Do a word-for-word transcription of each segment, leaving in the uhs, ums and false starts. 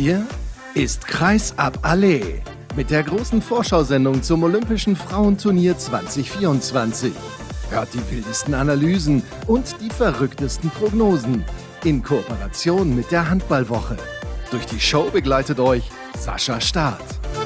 hier ist Kreisab Allee mit der großen Vorschau-Sendung zum Olympischen Frauenturnier zwanzig vierundzwanzig. Hört die wildesten Analysen und die verrücktesten Prognosen in Kooperation mit der Handballwoche. Durch die Show begleitet euch Sascha Staat.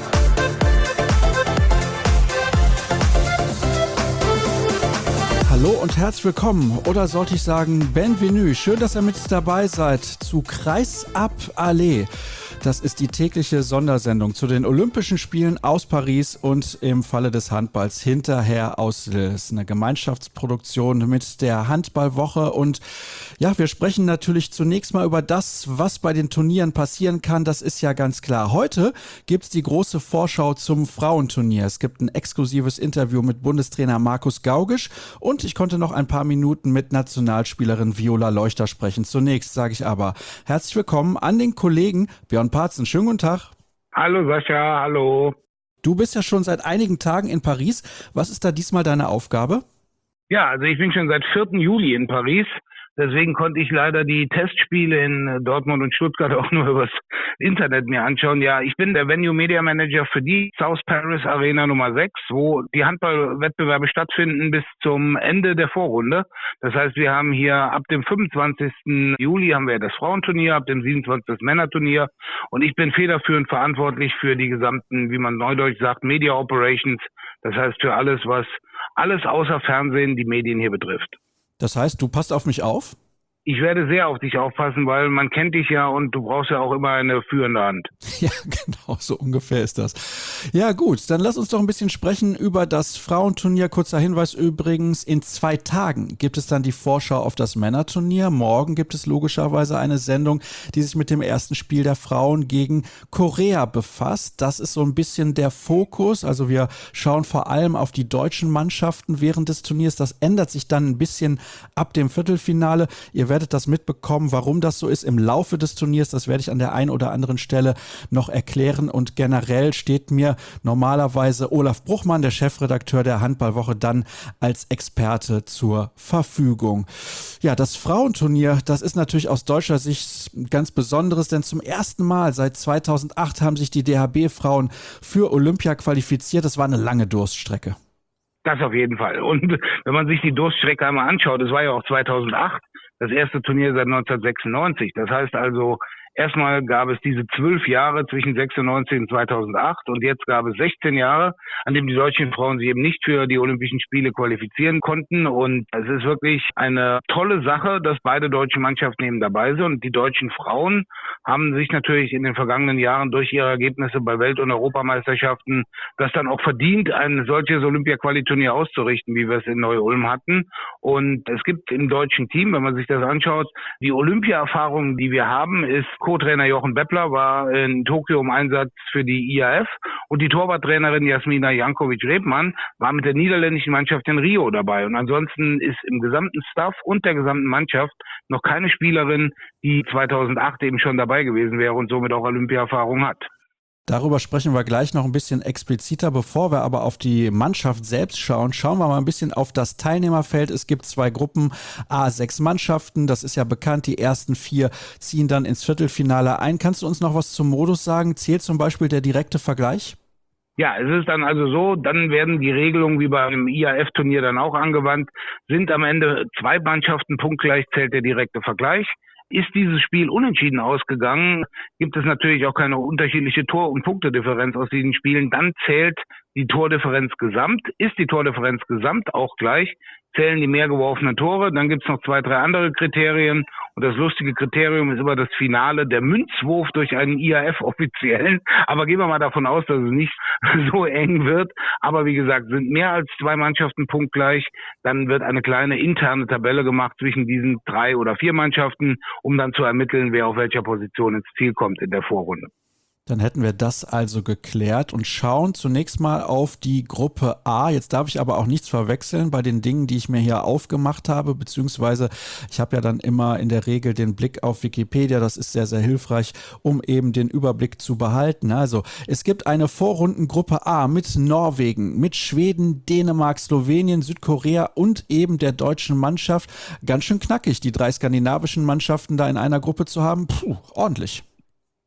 Hallo und herzlich willkommen, oder sollte ich sagen Bienvenue. Schön, dass ihr mit dabei seid zu Kreisab Allee. Das ist die tägliche Sondersendung zu den Olympischen Spielen aus Paris und im Falle des Handballs hinterher aus Lille. Das ist eine Gemeinschaftsproduktion mit der Handballwoche und ja, wir sprechen natürlich zunächst mal über das, was bei den Turnieren passieren kann. Das ist ja ganz klar. Heute gibt es die große Vorschau zum Frauenturnier. Es gibt ein exklusives Interview mit Bundestrainer Markus Gaugisch und ich konnte noch ein paar Minuten mit Nationalspielerin Viola Leuchter sprechen. Zunächst sage ich aber herzlich willkommen an den Kollegen Björn Parzen. Schönen guten Tag. Hallo Sascha, hallo. Du bist ja schon seit einigen Tagen in Paris. Was ist da diesmal deine Aufgabe? Ja, also ich bin schon seit vierten Juli in Paris. Deswegen konnte ich leider die Testspiele in Dortmund und Stuttgart auch nur übers Internet mir anschauen. Ja, ich bin der Venue Media Manager für die South Paris Arena Nummer sechs, wo die Handballwettbewerbe stattfinden bis zum Ende der Vorrunde. Das heißt, wir haben hier ab dem fünfundzwanzigsten Juli haben wir das Frauenturnier, ab dem siebenundzwanzigsten das Männerturnier. Und ich bin federführend verantwortlich für die gesamten, wie man neudeutsch sagt, Media Operations. Das heißt für alles, was alles außer Fernsehen die Medien hier betrifft. Das heißt, du passt auf mich auf? Ich werde sehr auf dich aufpassen, weil man kennt dich ja und du brauchst ja auch immer eine führende Hand. Ja, genau, so ungefähr ist das. Ja gut, dann lass uns doch ein bisschen sprechen über das Frauenturnier. Kurzer Hinweis übrigens, in zwei Tagen gibt es dann die Vorschau auf das Männerturnier. Morgen gibt es logischerweise eine Sendung, die sich mit dem ersten Spiel der Frauen gegen Korea befasst. Das ist so ein bisschen der Fokus. Also wir schauen vor allem auf die deutschen Mannschaften während des Turniers. Das ändert sich dann ein bisschen ab dem Viertelfinale. Ihr werdet das mitbekommen, warum das so ist im Laufe des Turniers. Das werde ich an der einen oder anderen Stelle noch erklären. Und generell steht mir normalerweise Olaf Bruchmann, der Chefredakteur der Handballwoche, dann als Experte zur Verfügung. Ja, das Frauenturnier, das ist natürlich aus deutscher Sicht ganz Besonderes, denn zum ersten Mal seit zweitausendacht haben sich die D H B-Frauen für Olympia qualifiziert. Das war eine lange Durststrecke. Das auf jeden Fall. Und wenn man sich die Durststrecke einmal anschaut, das war ja auch zweitausendacht, das erste Turnier seit neunzehnhundertsechsundneunzig. Das heißt also, erstmal gab es diese zwölf Jahre zwischen sechsundneunzig und zweitausendacht und jetzt gab es sechzehn Jahre, an dem die deutschen Frauen sich eben nicht für die Olympischen Spiele qualifizieren konnten. Und es ist wirklich eine tolle Sache, dass beide deutschen Mannschaften eben dabei sind. Und die deutschen Frauen haben sich natürlich in den vergangenen Jahren durch ihre Ergebnisse bei Welt- und Europameisterschaften das dann auch verdient, ein solches Olympia-Quali-Turnier auszurichten, wie wir es in Neu-Ulm hatten. Und es gibt im deutschen Team, wenn man sich das anschaut, die Olympia-Erfahrung, die wir haben, ist Co-Trainer Jochen Beppler war in Tokio im Einsatz für die I A F und die Torwarttrainerin Jasmina Jankovic-Rebmann war mit der niederländischen Mannschaft in Rio dabei. Und ansonsten ist im gesamten Staff und der gesamten Mannschaft noch keine Spielerin, die zweitausendacht eben schon dabei gewesen wäre und somit auch Olympia-Erfahrung hat. Darüber sprechen wir gleich noch ein bisschen expliziter. Bevor wir aber auf die Mannschaft selbst schauen, schauen wir mal ein bisschen auf das Teilnehmerfeld. Es gibt zwei Gruppen, A sechs Mannschaften, das ist ja bekannt. Die ersten vier ziehen dann ins Viertelfinale ein. Kannst du uns noch was zum Modus sagen? Zählt zum Beispiel der direkte Vergleich? Ja, es ist dann also so, dann werden die Regelungen wie bei einem I A F-Turnier dann auch angewandt. Sind am Ende zwei Mannschaften punktgleich, zählt der direkte Vergleich. Ist dieses Spiel unentschieden ausgegangen, gibt es natürlich auch keine unterschiedliche Tor- und Punktedifferenz aus diesen Spielen. Dann zählt die Tordifferenz gesamt. Ist die Tordifferenz gesamt auch gleich, zählen die mehr geworfenen Tore. Dann gibt es noch zwei, drei andere Kriterien. Und das lustige Kriterium ist immer das Finale, der Münzwurf durch einen I A F-Offiziellen. Aber gehen wir mal davon aus, dass es nicht so eng wird. Aber wie gesagt, sind mehr als zwei Mannschaften punktgleich. Dann wird eine kleine interne Tabelle gemacht zwischen diesen drei oder vier Mannschaften, um dann zu ermitteln, wer auf welcher Position ins Ziel kommt in der Vorrunde. Dann hätten wir das also geklärt und schauen zunächst mal auf die Gruppe A. Jetzt darf ich aber auch nichts verwechseln bei den Dingen, die ich mir hier aufgemacht habe, beziehungsweise ich habe ja dann immer in der Regel den Blick auf Wikipedia. Das ist sehr, sehr hilfreich, um eben den Überblick zu behalten. Also es gibt eine Vorrundengruppe A mit Norwegen, mit Schweden, Dänemark, Slowenien, Südkorea und eben der deutschen Mannschaft. Ganz schön knackig, die drei skandinavischen Mannschaften da in einer Gruppe zu haben. Puh, ordentlich.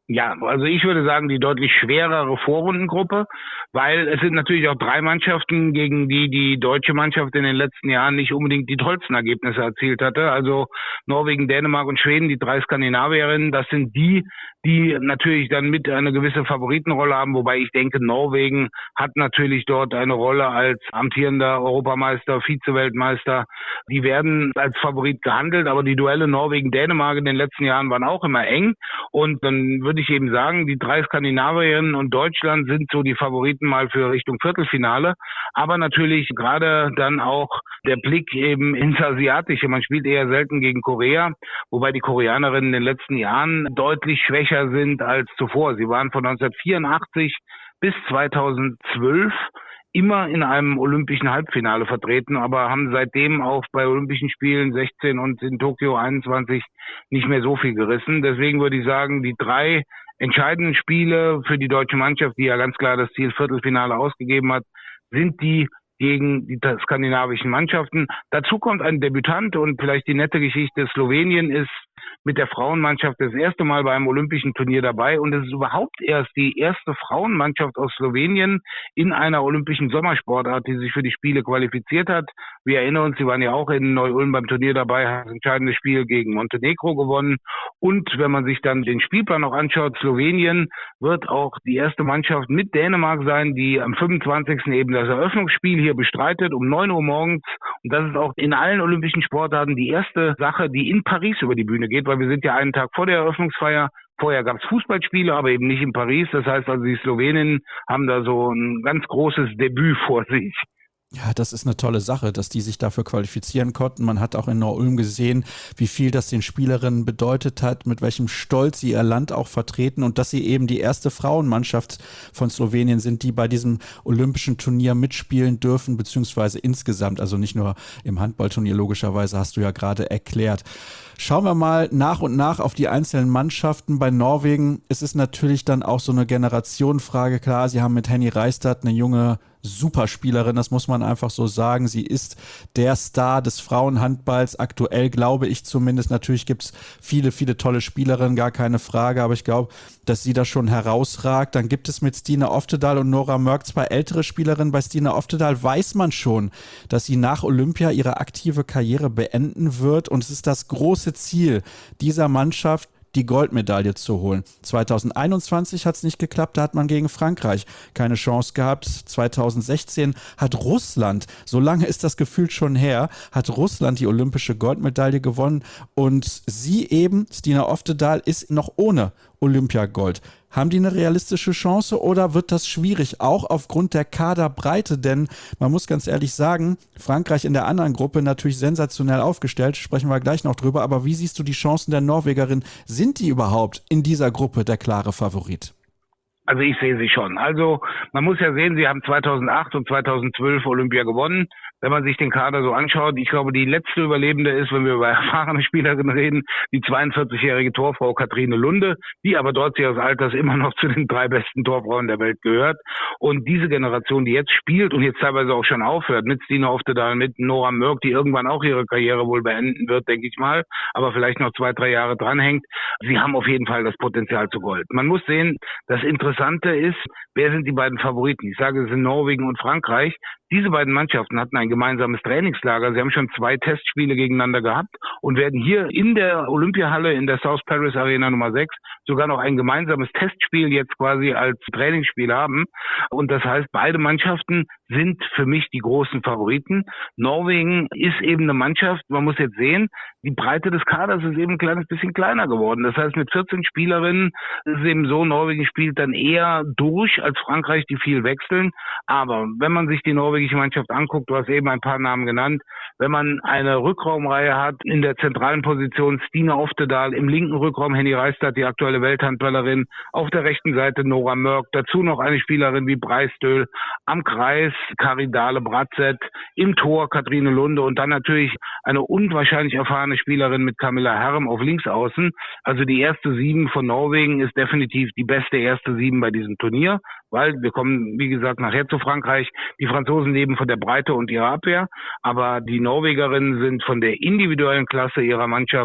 Ja, also ich würde sagen, die deutlich schwerere Vorrundengruppe, weil es sind natürlich auch drei Mannschaften, gegen die die deutsche Mannschaft in den letzten Jahren nicht unbedingt die tollsten Ergebnisse erzielt hatte. Also Norwegen, Dänemark und Schweden, die drei Skandinavierinnen, das sind die, die natürlich dann mit eine gewisse Favoritenrolle haben, wobei ich denke, Norwegen hat natürlich dort eine Rolle als amtierender Europameister, Vize-Weltmeister. Die werden als Favorit gehandelt, aber die Duelle Norwegen-Dänemark in den letzten Jahren waren auch immer eng. Und dann würde ich eben sagen, die drei Skandinavierinnen und Deutschland sind so die Favoriten mal für Richtung Viertelfinale. Aber natürlich gerade dann auch der Blick eben ins Asiatische. Man spielt eher selten gegen Korea, wobei die Koreanerinnen in den letzten Jahren deutlich schwächer sind als zuvor. Sie waren von neunzehnhundertvierundachtzig bis zweitausendzwölf immer in einem olympischen Halbfinale vertreten, aber haben seitdem auch bei Olympischen Spielen sechzehn und in Tokio einundzwanzig nicht mehr so viel gerissen. Deswegen würde ich sagen, die drei entscheidenden Spiele für die deutsche Mannschaft, die ja ganz klar das Ziel Viertelfinale ausgegeben hat, sind die gegen die skandinavischen Mannschaften. Dazu kommt ein Debütant und vielleicht die nette Geschichte, Slowenien ist mit der Frauenmannschaft das erste Mal bei einem olympischen Turnier dabei und es ist überhaupt erst die erste Frauenmannschaft aus Slowenien in einer olympischen Sommersportart, die sich für die Spiele qualifiziert hat. Wir erinnern uns, sie waren ja auch in Neu-Ulm beim Turnier dabei, haben das entscheidende Spiel gegen Montenegro gewonnen und wenn man sich dann den Spielplan noch anschaut, Slowenien wird auch die erste Mannschaft mit Dänemark sein, die am fünfundzwanzigsten eben das Eröffnungsspiel hier bestreitet um neun Uhr morgens und das ist auch in allen olympischen Sportarten die erste Sache, die in Paris über die Bühne geht, weil wir sind ja einen Tag vor der Eröffnungsfeier. Vorher gab es Fußballspiele, aber eben nicht in Paris. Das heißt also, die Sloweninnen haben da so ein ganz großes Debüt vor sich. Ja, das ist eine tolle Sache, dass die sich dafür qualifizieren konnten. Man hat auch in Neu-Ulm gesehen, wie viel das den Spielerinnen bedeutet hat, mit welchem Stolz sie ihr Land auch vertreten und dass sie eben die erste Frauenmannschaft von Slowenien sind, die bei diesem olympischen Turnier mitspielen dürfen, beziehungsweise insgesamt, also nicht nur im Handballturnier, logischerweise hast du ja gerade erklärt. Schauen wir mal nach und nach auf die einzelnen Mannschaften. Bei Norwegen ist es natürlich dann auch so eine Generationenfrage. Klar, sie haben mit Henny Reistad eine junge Superspielerin, das muss man einfach so sagen. Sie ist der Star des Frauenhandballs, aktuell glaube ich zumindest. Natürlich gibt es viele, viele tolle Spielerinnen, gar keine Frage, aber ich glaube, dass sie da schon herausragt. Dann gibt es mit Stina Oftedal und Nora Mörk zwei ältere Spielerinnen. Bei Stina Oftedal weiß man schon, dass sie nach Olympia ihre aktive Karriere beenden wird und es ist das große Ziel dieser Mannschaft, die Goldmedaille zu holen. zweitausendeinundzwanzig hat es nicht geklappt, da hat man gegen Frankreich keine Chance gehabt. zweitausendsechzehn hat Russland, so lange ist das gefühlt schon her, hat Russland die olympische Goldmedaille gewonnen und sie eben, Stina Oftedal, ist noch ohne Olympiagold. Haben die eine realistische Chance oder wird das schwierig, auch aufgrund der Kaderbreite? Denn man muss ganz ehrlich sagen, Frankreich in der anderen Gruppe natürlich sensationell aufgestellt, sprechen wir gleich noch drüber. Aber wie siehst du die Chancen der Norwegerin? Sind die überhaupt in dieser Gruppe der klare Favorit? Also ich sehe sie schon. Also man muss ja sehen, sie haben zweitausendacht und zweitausendzwölf Olympia gewonnen. Wenn man sich den Kader so anschaut, ich glaube, die letzte Überlebende ist, wenn wir über erfahrene Spielerinnen reden, die zweiundvierzigjährige Torfrau Katrine Lunde, die aber trotz ihres Alters immer noch zu den drei besten Torfrauen der Welt gehört. Und diese Generation, die jetzt spielt und jetzt teilweise auch schon aufhört, mit Stina Oftedal, mit Nora Mörk, die irgendwann auch ihre Karriere wohl beenden wird, denke ich mal, aber vielleicht noch zwei, drei Jahre dranhängt, sie haben auf jeden Fall das Potenzial zu Gold. Man muss sehen, das Interessante ist, wer sind die beiden Favoriten? Ich sage, es sind Norwegen und Frankreich. Diese beiden Mannschaften hatten ein gemeinsames Trainingslager. Sie haben schon zwei Testspiele gegeneinander gehabt und werden hier in der Olympiahalle in der South Paris Arena Nummer sechs sogar noch ein gemeinsames Testspiel jetzt quasi als Trainingsspiel haben. Und das heißt, beide Mannschaften sind für mich die großen Favoriten. Norwegen ist eben eine Mannschaft, man muss jetzt sehen, die Breite des Kaders ist eben ein kleines bisschen kleiner geworden. Das heißt, mit vierzehn Spielerinnen ist es eben so, Norwegen spielt dann eher durch als Frankreich, die viel wechseln. Aber wenn man sich die norwegische Mannschaft anguckt, du hast eben ein paar Namen genannt, wenn man eine Rückraumreihe hat, in der zentralen Position Stina Oftedal, im linken Rückraum Henny Reistad, die aktuelle Welthandballerin, auf der rechten Seite Nora Mörk, dazu noch eine Spielerin wie Breistöl, am Kreis Kari Dahle-Bratzett, im Tor Katrine Lunde und dann natürlich eine unwahrscheinlich erfahrene Spielerin mit Camilla Herm auf Linksaußen. Also die erste Sieben von Norwegen ist definitiv die beste erste Sieben bei diesem Turnier, weil wir kommen, wie gesagt, nachher zu Frankreich. Die Franzosen leben von der Breite und ihrer Abwehr, aber die Norwegerinnen sind von der individuellen Klasse ihrer Mannschaft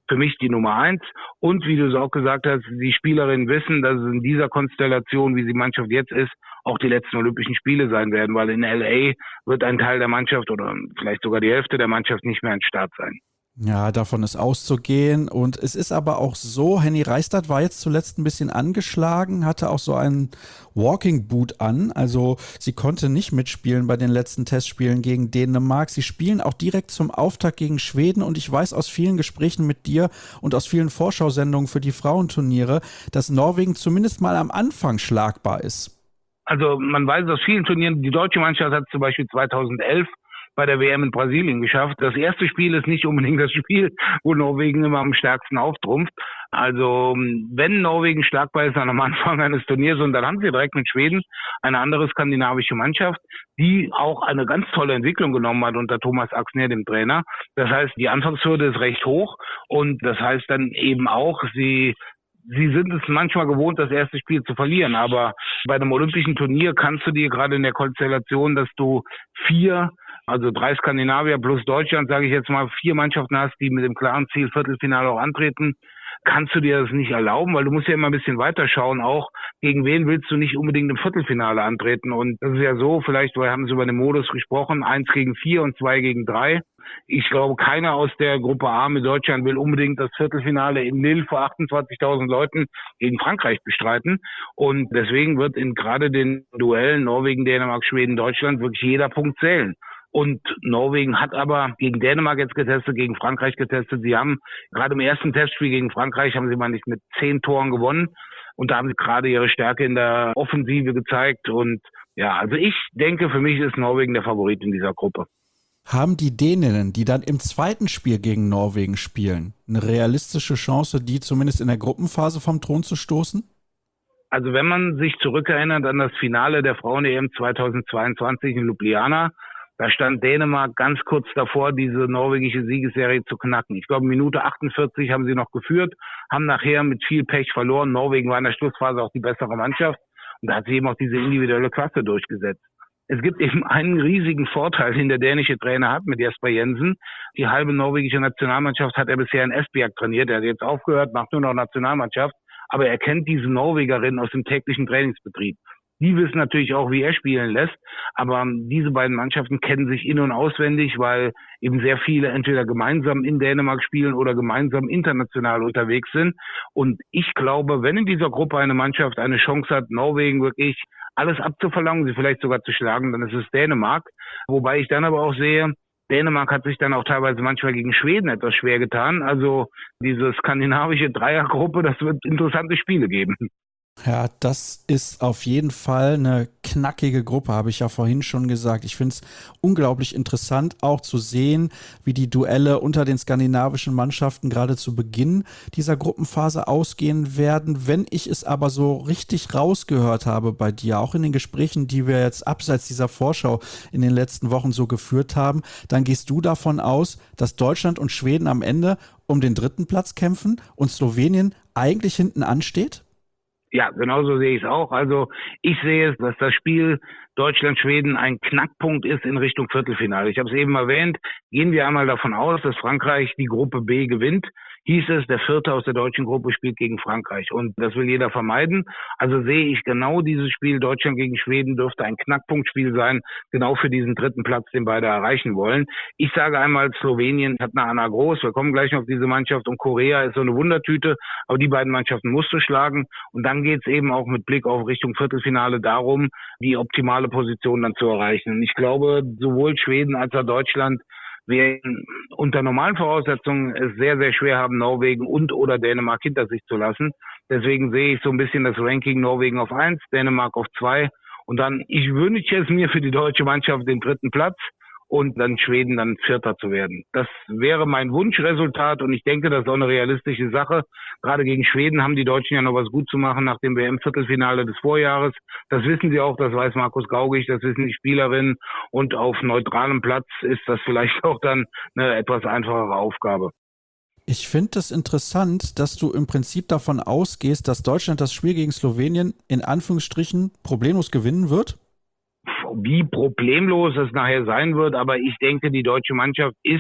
für mich die Nummer eins. Und wie du es auch gesagt hast, die Spielerinnen wissen, dass es in dieser Konstellation, wie die Mannschaft jetzt ist, auch die letzten Olympischen Spiele sein werden, weil in L A wird ein Teil der Mannschaft oder vielleicht sogar die Hälfte der Mannschaft nicht mehr an Start sein. Ja, davon ist auszugehen. Und es ist aber auch so, Henny Reichstadt war jetzt zuletzt ein bisschen angeschlagen, hatte auch so einen Walking Boot an. Also sie konnte nicht mitspielen bei den letzten Testspielen gegen Dänemark. Sie spielen auch direkt zum Auftakt gegen Schweden. Und ich weiß aus vielen Gesprächen mit dir und aus vielen Vorschausendungen für die Frauenturniere, dass Norwegen zumindest mal am Anfang schlagbar ist. Also man weiß aus vielen Turnieren, die deutsche Mannschaft hat zum Beispiel zweitausendelf bei der W M in Brasilien geschafft. Das erste Spiel ist nicht unbedingt das Spiel, wo Norwegen immer am stärksten auftrumpft. Also wenn Norwegen schlagbar ist am Anfang eines Turniers, und dann haben sie direkt mit Schweden eine andere skandinavische Mannschaft, die auch eine ganz tolle Entwicklung genommen hat unter Thomas Axner, dem Trainer. Das heißt, die Anfangshürde ist recht hoch und das heißt dann eben auch, sie Sie sind es manchmal gewohnt, das erste Spiel zu verlieren, aber bei einem olympischen Turnier kannst du dir gerade in der Konstellation, dass du vier, also drei Skandinavier plus Deutschland, sage ich jetzt mal, vier Mannschaften hast, die mit dem klaren Ziel Viertelfinale auch antreten, kannst du dir das nicht erlauben, weil du musst ja immer ein bisschen weiterschauen, auch gegen wen willst du nicht unbedingt im Viertelfinale antreten. Und das ist ja so, vielleicht, wir haben es über den Modus gesprochen, eins gegen vier und zwei gegen drei. Ich glaube, keiner aus der Gruppe A mit Deutschland will unbedingt das Viertelfinale in Lille vor achtundzwanzigtausend Leuten gegen Frankreich bestreiten. Und deswegen wird in gerade den Duellen Norwegen, Dänemark, Schweden, Deutschland wirklich jeder Punkt zählen. Und Norwegen hat aber gegen Dänemark jetzt getestet, gegen Frankreich getestet. Sie haben gerade im ersten Testspiel gegen Frankreich, haben sie mal nicht mit zehn Toren gewonnen. Und da haben sie gerade ihre Stärke in der Offensive gezeigt. Und ja, also ich denke, für mich ist Norwegen der Favorit in dieser Gruppe. Haben die Däninnen, die dann im zweiten Spiel gegen Norwegen spielen, eine realistische Chance, die zumindest in der Gruppenphase vom Thron zu stoßen? Also wenn man sich zurückerinnert an das Finale der Frauen-E M zweitausendzweiundzwanzig in Ljubljana, da stand Dänemark ganz kurz davor, diese norwegische Siegesserie zu knacken. Ich glaube, Minute achtundvierzig haben sie noch geführt, haben nachher mit viel Pech verloren. Norwegen war in der Schlussphase auch die bessere Mannschaft und da hat sie eben auch diese individuelle Klasse durchgesetzt. Es gibt eben einen riesigen Vorteil, den der dänische Trainer hat mit Jesper Jensen. Die halbe norwegische Nationalmannschaft hat er bisher in Esbjerg trainiert. Er hat jetzt aufgehört, macht nur noch Nationalmannschaft. Aber er kennt diese Norwegerin aus dem täglichen Trainingsbetrieb. Die wissen natürlich auch, wie er spielen lässt. Aber diese beiden Mannschaften kennen sich in- und auswendig, weil eben sehr viele entweder gemeinsam in Dänemark spielen oder gemeinsam international unterwegs sind. Und ich glaube, wenn in dieser Gruppe eine Mannschaft eine Chance hat, Norwegen wirklich alles abzuverlangen, sie vielleicht sogar zu schlagen, dann ist es Dänemark. Wobei ich dann aber auch sehe, Dänemark hat sich dann auch teilweise manchmal gegen Schweden etwas schwer getan. Also diese skandinavische Dreiergruppe, das wird interessante Spiele geben. Ja, das ist auf jeden Fall eine knackige Gruppe, habe ich ja vorhin schon gesagt. Ich finde es unglaublich interessant, auch zu sehen, wie die Duelle unter den skandinavischen Mannschaften gerade zu Beginn dieser Gruppenphase ausgehen werden. Wenn ich es aber so richtig rausgehört habe bei dir, auch in den Gesprächen, die wir jetzt abseits dieser Vorschau in den letzten Wochen so geführt haben, dann gehst du davon aus, dass Deutschland und Schweden am Ende um den dritten Platz kämpfen und Slowenien eigentlich hinten ansteht? Ja, genauso sehe ich es auch. Also ich sehe es, dass das Spiel Deutschland-Schweden ein Knackpunkt ist in Richtung Viertelfinale. Ich habe es eben erwähnt, gehen wir einmal davon aus, dass Frankreich die Gruppe B gewinnt. Hieß es, der Vierte aus der deutschen Gruppe spielt gegen Frankreich. Und das will jeder vermeiden. Also sehe ich genau dieses Spiel Deutschland gegen Schweden dürfte ein Knackpunktspiel sein, genau für diesen dritten Platz, den beide erreichen wollen. Ich sage einmal, Slowenien hat eine Anna Groß. Wir kommen gleich noch auf diese Mannschaft. Und Korea ist so eine Wundertüte. Aber die beiden Mannschaften musst du schlagen. Und dann geht es eben auch mit Blick auf Richtung Viertelfinale darum, die optimale Position dann zu erreichen. Und ich glaube, sowohl Schweden als auch Deutschland werden unter normalen Voraussetzungen es sehr, sehr schwer haben, Norwegen und oder Dänemark hinter sich zu lassen. Deswegen sehe ich so ein bisschen das Ranking Norwegen auf eins, Dänemark auf zwei. Und dann, ich wünsche es mir für die deutsche Mannschaft den dritten Platz und dann Schweden dann Vierter zu werden. Das wäre mein Wunschresultat und ich denke, das ist auch eine realistische Sache. Gerade gegen Schweden haben die Deutschen ja noch was gut zu machen nach dem W M-Viertelfinale des Vorjahres. Das wissen sie auch, das weiß Markus Gaugisch, das wissen die Spielerinnen und auf neutralem Platz ist das vielleicht auch dann eine etwas einfachere Aufgabe. Ich finde es interessant, dass du im Prinzip davon ausgehst, dass Deutschland das Spiel gegen Slowenien in Anführungsstrichen problemlos gewinnen wird. Wie problemlos es nachher sein wird, aber ich denke, die deutsche Mannschaft ist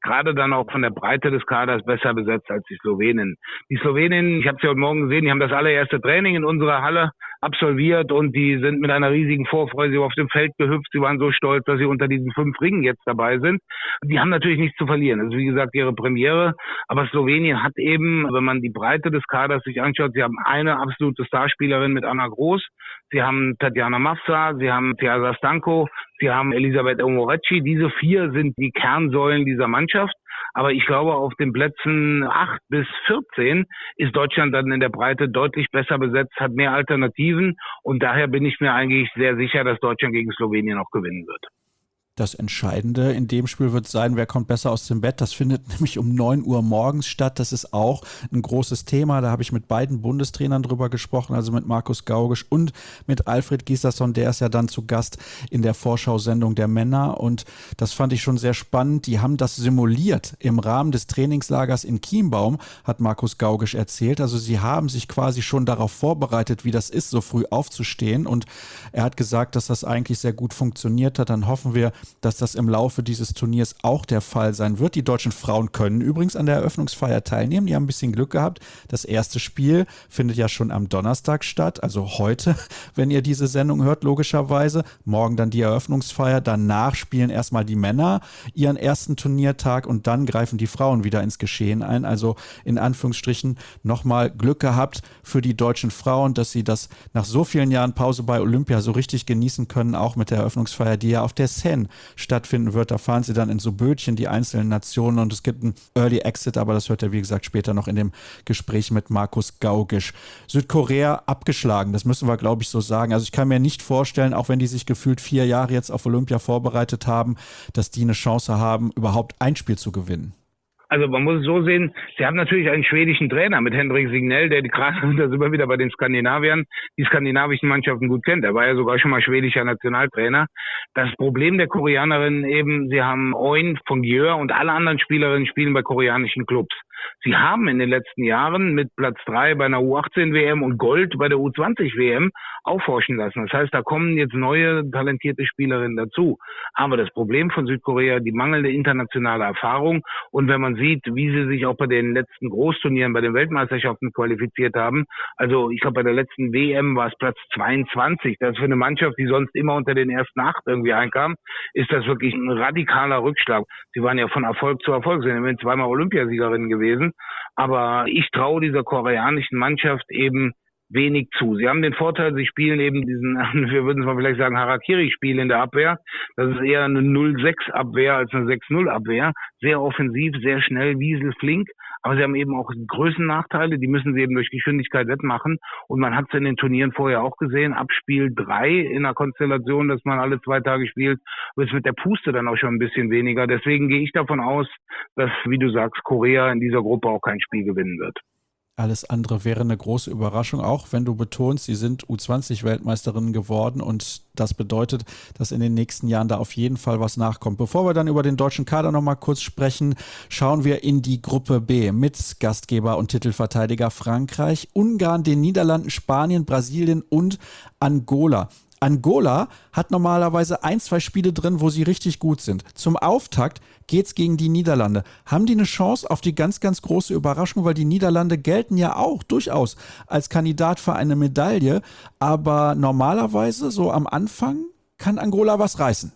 gerade dann auch von der Breite des Kaders besser besetzt als die Slowenen. Die Slowenen, ich habe sie heute Morgen gesehen, die haben das allererste Training in unserer Halle absolviert und die sind mit einer riesigen Vorfreude auf dem Feld gehüpft. Sie waren so stolz, dass sie unter diesen fünf Ringen jetzt dabei sind. Die haben natürlich nichts zu verlieren. Das ist wie gesagt ihre Premiere. Aber Slowenien hat eben, wenn man die Breite des Kaders sich anschaut, sie haben eine absolute Starspielerin mit Anna Groß. Sie haben Tatjana Mavsa, sie haben Tjasa Stanko, sie haben Elisabeth Omorecki. Diese vier sind die Kernsäulen dieser Mannschaft. Aber ich glaube, auf den Plätzen acht bis vierzehn ist Deutschland dann in der Breite deutlich besser besetzt, hat mehr Alternativen. Und daher bin ich mir eigentlich sehr sicher, dass Deutschland gegen Slowenien auch gewinnen wird. Das Entscheidende in dem Spiel wird sein, wer kommt besser aus dem Bett. Das findet nämlich um neun Uhr morgens statt. Das ist auch ein großes Thema. Da habe ich mit beiden Bundestrainern drüber gesprochen, also mit Markus Gaugisch und mit Alfred Gislason. Der ist ja dann zu Gast in der Vorschau-Sendung der Männer. Und das fand ich schon sehr spannend. Die haben das simuliert im Rahmen des Trainingslagers in Chiembaum, hat Markus Gaugisch erzählt. Also sie haben sich quasi schon darauf vorbereitet, wie das ist, so früh aufzustehen. Und er hat gesagt, dass das eigentlich sehr gut funktioniert hat. Dann hoffen wir, dass das im Laufe dieses Turniers auch der Fall sein wird. Die deutschen Frauen können übrigens an der Eröffnungsfeier teilnehmen. Die haben ein bisschen Glück gehabt. Das erste Spiel findet ja schon am Donnerstag statt, also heute, wenn ihr diese Sendung hört, logischerweise. Morgen dann die Eröffnungsfeier. Danach spielen erstmal die Männer ihren ersten Turniertag und dann greifen die Frauen wieder ins Geschehen ein. Also in Anführungsstrichen nochmal Glück gehabt für die deutschen Frauen, dass sie das nach so vielen Jahren Pause bei Olympia so richtig genießen können, auch mit der Eröffnungsfeier, die ja auf der Seine stattfinden wird. Da fahren sie dann in so Bötchen, die einzelnen Nationen, und es gibt einen Early Exit, aber das hört ihr, wie gesagt, später noch in dem Gespräch mit Markus Gaugisch. Südkorea abgeschlagen, das müssen wir, glaube ich, so sagen. Also ich kann mir nicht vorstellen, auch wenn die sich gefühlt vier Jahre jetzt auf Olympia vorbereitet haben, dass die eine Chance haben, überhaupt ein Spiel zu gewinnen. Also man muss es so sehen, sie haben natürlich einen schwedischen Trainer mit Henrik Signell, der gerade, da sind wir wieder bei den Skandinaviern, die skandinavischen Mannschaften gut kennt. Er war ja sogar schon mal schwedischer Nationaltrainer. Das Problem der Koreanerinnen eben, sie haben Oin von Gjør und alle anderen Spielerinnen spielen bei koreanischen Clubs. Sie haben in den letzten Jahren mit Platz drei bei einer U achtzehn W M und Gold bei der U zwanzig W M aufhorchen lassen. Das heißt, da kommen jetzt neue talentierte Spielerinnen dazu. Aber das Problem von Südkorea, die mangelnde internationale Erfahrung. Und wenn man sieht, wie sie sich auch bei den letzten Großturnieren, bei den Weltmeisterschaften qualifiziert haben, also ich glaube, bei der letzten W M war es Platz zweiundzwanzig. Das ist für eine Mannschaft, die sonst immer unter den ersten acht irgendwie einkam, ist das wirklich ein radikaler Rückschlag. Sie waren ja von Erfolg zu Erfolg, sie sind zweimal Olympiasiegerinnen gewesen. Aber ich traue dieser koreanischen Mannschaft eben wenig zu. Sie haben den Vorteil, sie spielen eben diesen, wir würden es mal vielleicht sagen, Harakiri-Spiel in der Abwehr. Das ist eher eine null sechs Abwehr als eine sechs null Abwehr. Sehr offensiv, sehr schnell, wieselflink. Aber sie haben eben auch Größennachteile, die müssen sie eben durch Geschwindigkeit wettmachen. Und man hat es in den Turnieren vorher auch gesehen, ab Spiel drei in einer Konstellation, dass man alle zwei Tage spielt, wird es mit der Puste dann auch schon ein bisschen weniger. Deswegen gehe ich davon aus, dass, wie du sagst, Korea in dieser Gruppe auch kein Spiel gewinnen wird. Alles andere wäre eine große Überraschung, auch wenn du betonst, sie sind U zwanzig Weltmeisterinnen geworden und das bedeutet, dass in den nächsten Jahren da auf jeden Fall was nachkommt. Bevor wir dann über den deutschen Kader noch mal kurz sprechen, schauen wir in die Gruppe B mit Gastgeber und Titelverteidiger Frankreich, Ungarn, den Niederlanden, Spanien, Brasilien und Angola. Angola hat normalerweise ein, zwei Spiele drin, wo sie richtig gut sind. Zum Auftakt geht's gegen die Niederlande. Haben die eine Chance auf die ganz, ganz große Überraschung, weil die Niederlande gelten ja auch durchaus als Kandidat für eine Medaille. Aber normalerweise, so am Anfang, kann Angola was reißen.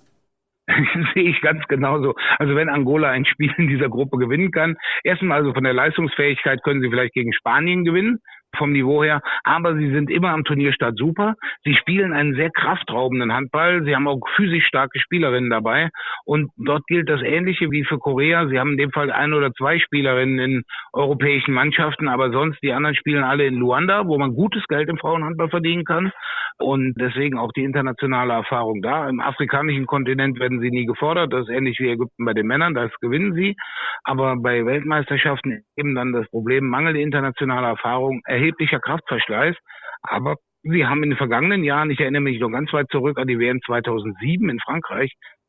Sehe ich ganz genauso. Also wenn Angola ein Spiel in dieser Gruppe gewinnen kann, erstmal also von der Leistungsfähigkeit können sie vielleicht gegen Spanien gewinnen, vom Niveau her, aber sie sind immer am Turnierstart super. Sie spielen einen sehr kraftraubenden Handball. Sie haben auch physisch starke Spielerinnen dabei und dort gilt das Ähnliche wie für Korea. Sie haben in dem Fall ein oder zwei Spielerinnen in europäischen Mannschaften, aber sonst die anderen spielen alle in Luanda, wo man gutes Geld im Frauenhandball verdienen kann und deswegen auch die internationale Erfahrung da. Im afrikanischen Kontinent werden sie nie gefordert. Das ist ähnlich wie Ägypten bei den Männern, das gewinnen sie. Aber bei Weltmeisterschaften eben dann das Problem mangelnde internationale Erfahrung, erheblicher Kraftverschleiß, aber sie haben in den vergangenen Jahren, ich erinnere mich noch ganz weit zurück an die W M zweitausendsieben in Frankreich,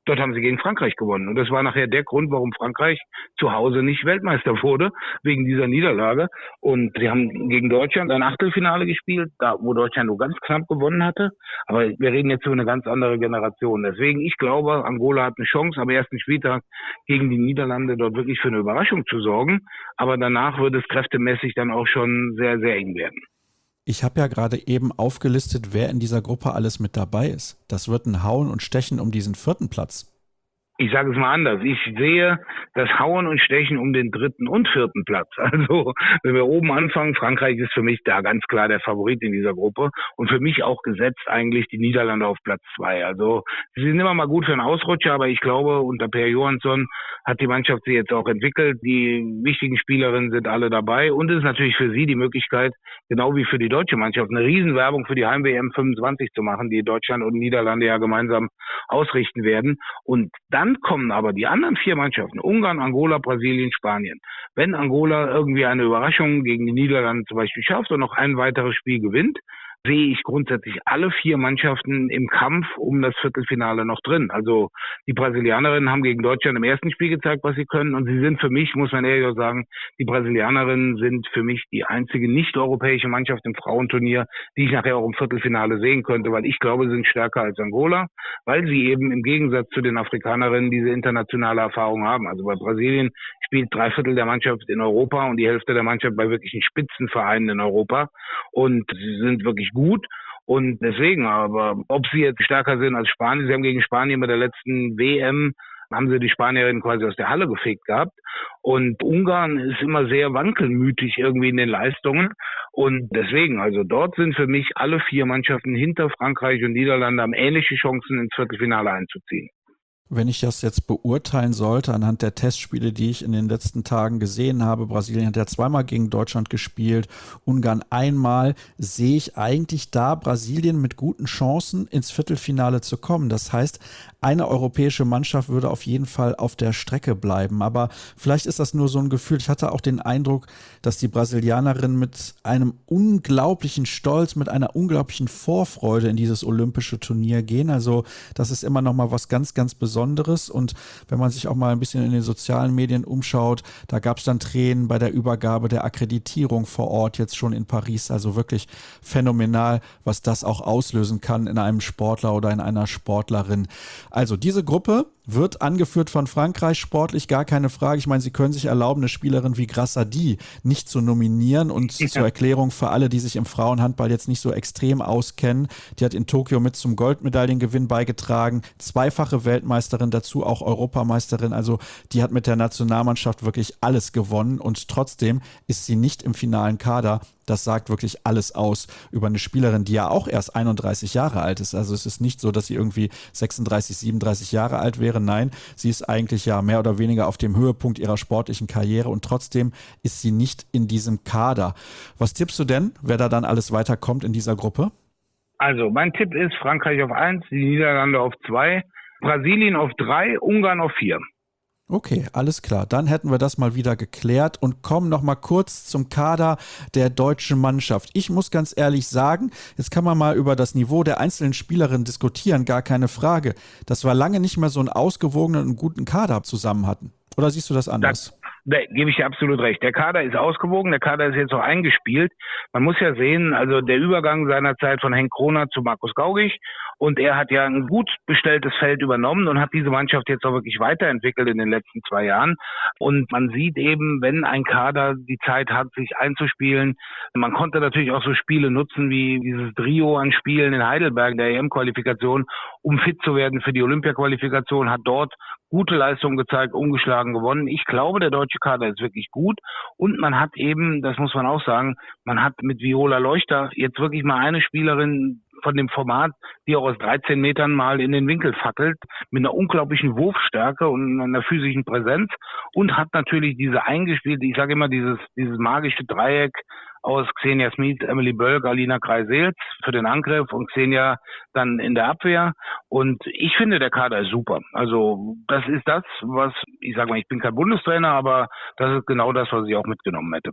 Dort haben sie gegen Frankreich gewonnen. Und das war nachher der Grund, warum Frankreich zu Hause nicht Weltmeister wurde, wegen dieser Niederlage. Und sie haben gegen Deutschland ein Achtelfinale gespielt, da wo Deutschland nur ganz knapp gewonnen hatte. Aber wir reden jetzt über eine ganz andere Generation. Deswegen, ich glaube, Angola hat eine Chance, am ersten Spieltag gegen die Niederlande dort wirklich für eine Überraschung zu sorgen. Aber danach wird es kräftemäßig dann auch schon sehr, sehr eng werden. Ich habe ja gerade eben aufgelistet, wer in dieser Gruppe alles mit dabei ist. Das wird ein Hauen und Stechen um diesen vierten Platz. Ich sage es mal anders. Ich sehe das Hauen und Stechen um den dritten und vierten Platz. Also, wenn wir oben anfangen, Frankreich ist für mich da ganz klar der Favorit in dieser Gruppe. Und für mich auch gesetzt eigentlich die Niederlande auf Platz zwei. Also, sie sind immer mal gut für einen Ausrutscher, aber ich glaube, unter Per Johansson hat die Mannschaft sie jetzt auch entwickelt. Die wichtigen Spielerinnen sind alle dabei. Und es ist natürlich für sie die Möglichkeit, genau wie für die deutsche Mannschaft, eine Riesenwerbung für die Heim-W M fünfundzwanzig zu machen, die Deutschland und Niederlande ja gemeinsam ausrichten werden. Und dann kommen aber die anderen vier Mannschaften, Ungarn, Angola, Brasilien, Spanien. Wenn Angola irgendwie eine Überraschung gegen die Niederlande zum Beispiel schafft und noch ein weiteres Spiel gewinnt, sehe ich grundsätzlich alle vier Mannschaften im Kampf um das Viertelfinale noch drin. Also die Brasilianerinnen haben gegen Deutschland im ersten Spiel gezeigt, was sie können. Und sie sind für mich, muss man ehrlich sagen, die Brasilianerinnen sind für mich die einzige nicht-europäische Mannschaft im Frauenturnier, die ich nachher auch im Viertelfinale sehen könnte, weil ich glaube, sie sind stärker als Angola, weil sie eben im Gegensatz zu den Afrikanerinnen diese internationale Erfahrung haben. Also bei Brasilien spielt drei Viertel der Mannschaft in Europa und die Hälfte der Mannschaft bei wirklichen Spitzenvereinen in Europa. Und sie sind wirklich gut. Und deswegen, aber ob sie jetzt stärker sind als Spanien, sie haben gegen Spanien bei der letzten W M, haben sie die Spanierinnen quasi aus der Halle gefegt gehabt. Und Ungarn ist immer sehr wankelmütig irgendwie in den Leistungen. Und deswegen, also dort sind für mich alle vier Mannschaften hinter Frankreich und Niederlande haben ähnliche Chancen ins Viertelfinale einzuziehen. Wenn ich das jetzt beurteilen sollte anhand der Testspiele, die ich in den letzten Tagen gesehen habe, Brasilien hat ja zweimal gegen Deutschland gespielt, Ungarn einmal, sehe ich eigentlich da Brasilien mit guten Chancen ins Viertelfinale zu kommen. Das heißt, eine europäische Mannschaft würde auf jeden Fall auf der Strecke bleiben. Aber vielleicht ist das nur so ein Gefühl. Ich hatte auch den Eindruck, dass die Brasilianerinnen mit einem unglaublichen Stolz, mit einer unglaublichen Vorfreude in dieses olympische Turnier gehen. Also das ist immer noch mal was ganz, ganz Besonderes. Und wenn man sich auch mal ein bisschen in den sozialen Medien umschaut, da gab es dann Tränen bei der Übergabe der Akkreditierung vor Ort, jetzt schon in Paris. Also wirklich phänomenal, was das auch auslösen kann in einem Sportler oder in einer Sportlerin. Also diese Gruppe wird angeführt von Frankreich, sportlich gar keine Frage. Ich meine, sie können sich erlauben, eine Spielerin wie Grassadi nicht zu nominieren. Und ja. Zur Erklärung für alle, die sich im Frauenhandball jetzt nicht so extrem auskennen, die hat in Tokio mit zum Goldmedaillengewinn beigetragen, zweifache Weltmeisterin, dazu auch Europameisterin. Also die hat mit der Nationalmannschaft wirklich alles gewonnen und trotzdem ist sie nicht im finalen Kader. Das sagt wirklich alles aus über eine Spielerin, die ja auch erst einunddreißig Jahre alt ist. Also es ist nicht so, dass sie irgendwie sechsunddreißig, siebenunddreißig Jahre alt wäre. Nein, sie ist eigentlich ja mehr oder weniger auf dem Höhepunkt ihrer sportlichen Karriere und trotzdem ist sie nicht in diesem Kader. Was tippst du denn, wer da dann alles weiterkommt in dieser Gruppe? Also mein Tipp ist Frankreich auf eins, die Niederlande auf zwei, Brasilien auf drei, Ungarn auf vier. Okay, alles klar. Dann hätten wir das mal wieder geklärt und kommen noch mal kurz zum Kader der deutschen Mannschaft. Ich muss ganz ehrlich sagen, jetzt kann man mal über das Niveau der einzelnen Spielerinnen diskutieren, gar keine Frage. Das war lange nicht mehr so einen ausgewogenen und guten Kader zusammen hatten. Oder siehst du das anders? Das Da gebe ich dir absolut recht. Der Kader ist ausgewogen, der Kader ist jetzt auch eingespielt. Man muss ja sehen, also der Übergang seinerzeit von Henk Kroner zu Markus Gaugisch und er hat ja ein gut bestelltes Feld übernommen und hat diese Mannschaft jetzt auch wirklich weiterentwickelt in den letzten zwei Jahren. Und man sieht eben, wenn ein Kader die Zeit hat, sich einzuspielen, man konnte natürlich auch so Spiele nutzen wie dieses Trio an Spielen in Heidelberg, der E M-Qualifikation, um fit zu werden für die Olympia-Qualifikation, hat dort gute Leistungen gezeigt, ungeschlagen gewonnen. Ich glaube, der deutsche Kader ist wirklich gut und man hat eben, das muss man auch sagen, man hat mit Viola Leuchter jetzt wirklich mal eine Spielerin von dem Format, die auch aus dreizehn Metern mal in den Winkel fackelt, mit einer unglaublichen Wurfstärke und einer physischen Präsenz und hat natürlich diese eingespielte, ich sage immer dieses dieses magische Dreieck aus Xenia Smith, Emily Bölk, Alina Kreisels für den Angriff und Xenia dann in der Abwehr. Und ich finde, der Kader ist super. Also das ist das, was, ich sage mal, ich bin kein Bundestrainer, aber das ist genau das, was ich auch mitgenommen hätte.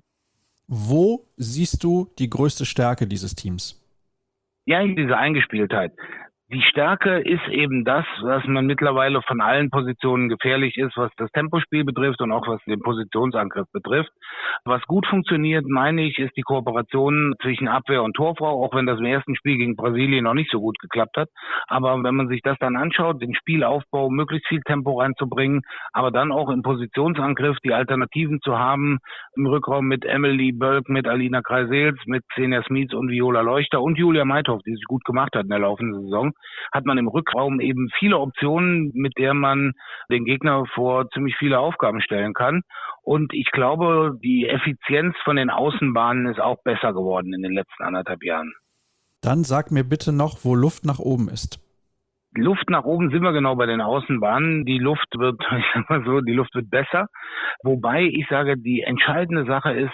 Wo siehst du die größte Stärke dieses Teams? Ja, diese Eingespieltheit. Die Stärke ist eben das, dass man mittlerweile von allen Positionen gefährlich ist, was das Tempospiel betrifft und auch was den Positionsangriff betrifft. Was gut funktioniert, meine ich, ist die Kooperation zwischen Abwehr und Torfrau, auch wenn das im ersten Spiel gegen Brasilien noch nicht so gut geklappt hat. Aber wenn man sich das dann anschaut, den Spielaufbau, möglichst viel Tempo reinzubringen, aber dann auch im Positionsangriff die Alternativen zu haben, im Rückraum mit Emily Bölk, mit Alina Kreisels, mit Xenia Smits und Viola Leuchter und Julia Meithoff, die sich gut gemacht hat in der laufenden Saison, hat man im Rückraum eben viele Optionen, mit der man den Gegner vor ziemlich viele Aufgaben stellen kann. Und ich glaube, die Effizienz von den Außenbahnen ist auch besser geworden in den letzten anderthalb Jahren. Dann sag mir bitte noch, wo Luft nach oben ist. Die Luft nach oben sind wir genau bei den Außenbahnen. Die Luft wird, ich sag mal so, die Luft wird besser. Wobei ich sage, die entscheidende Sache ist,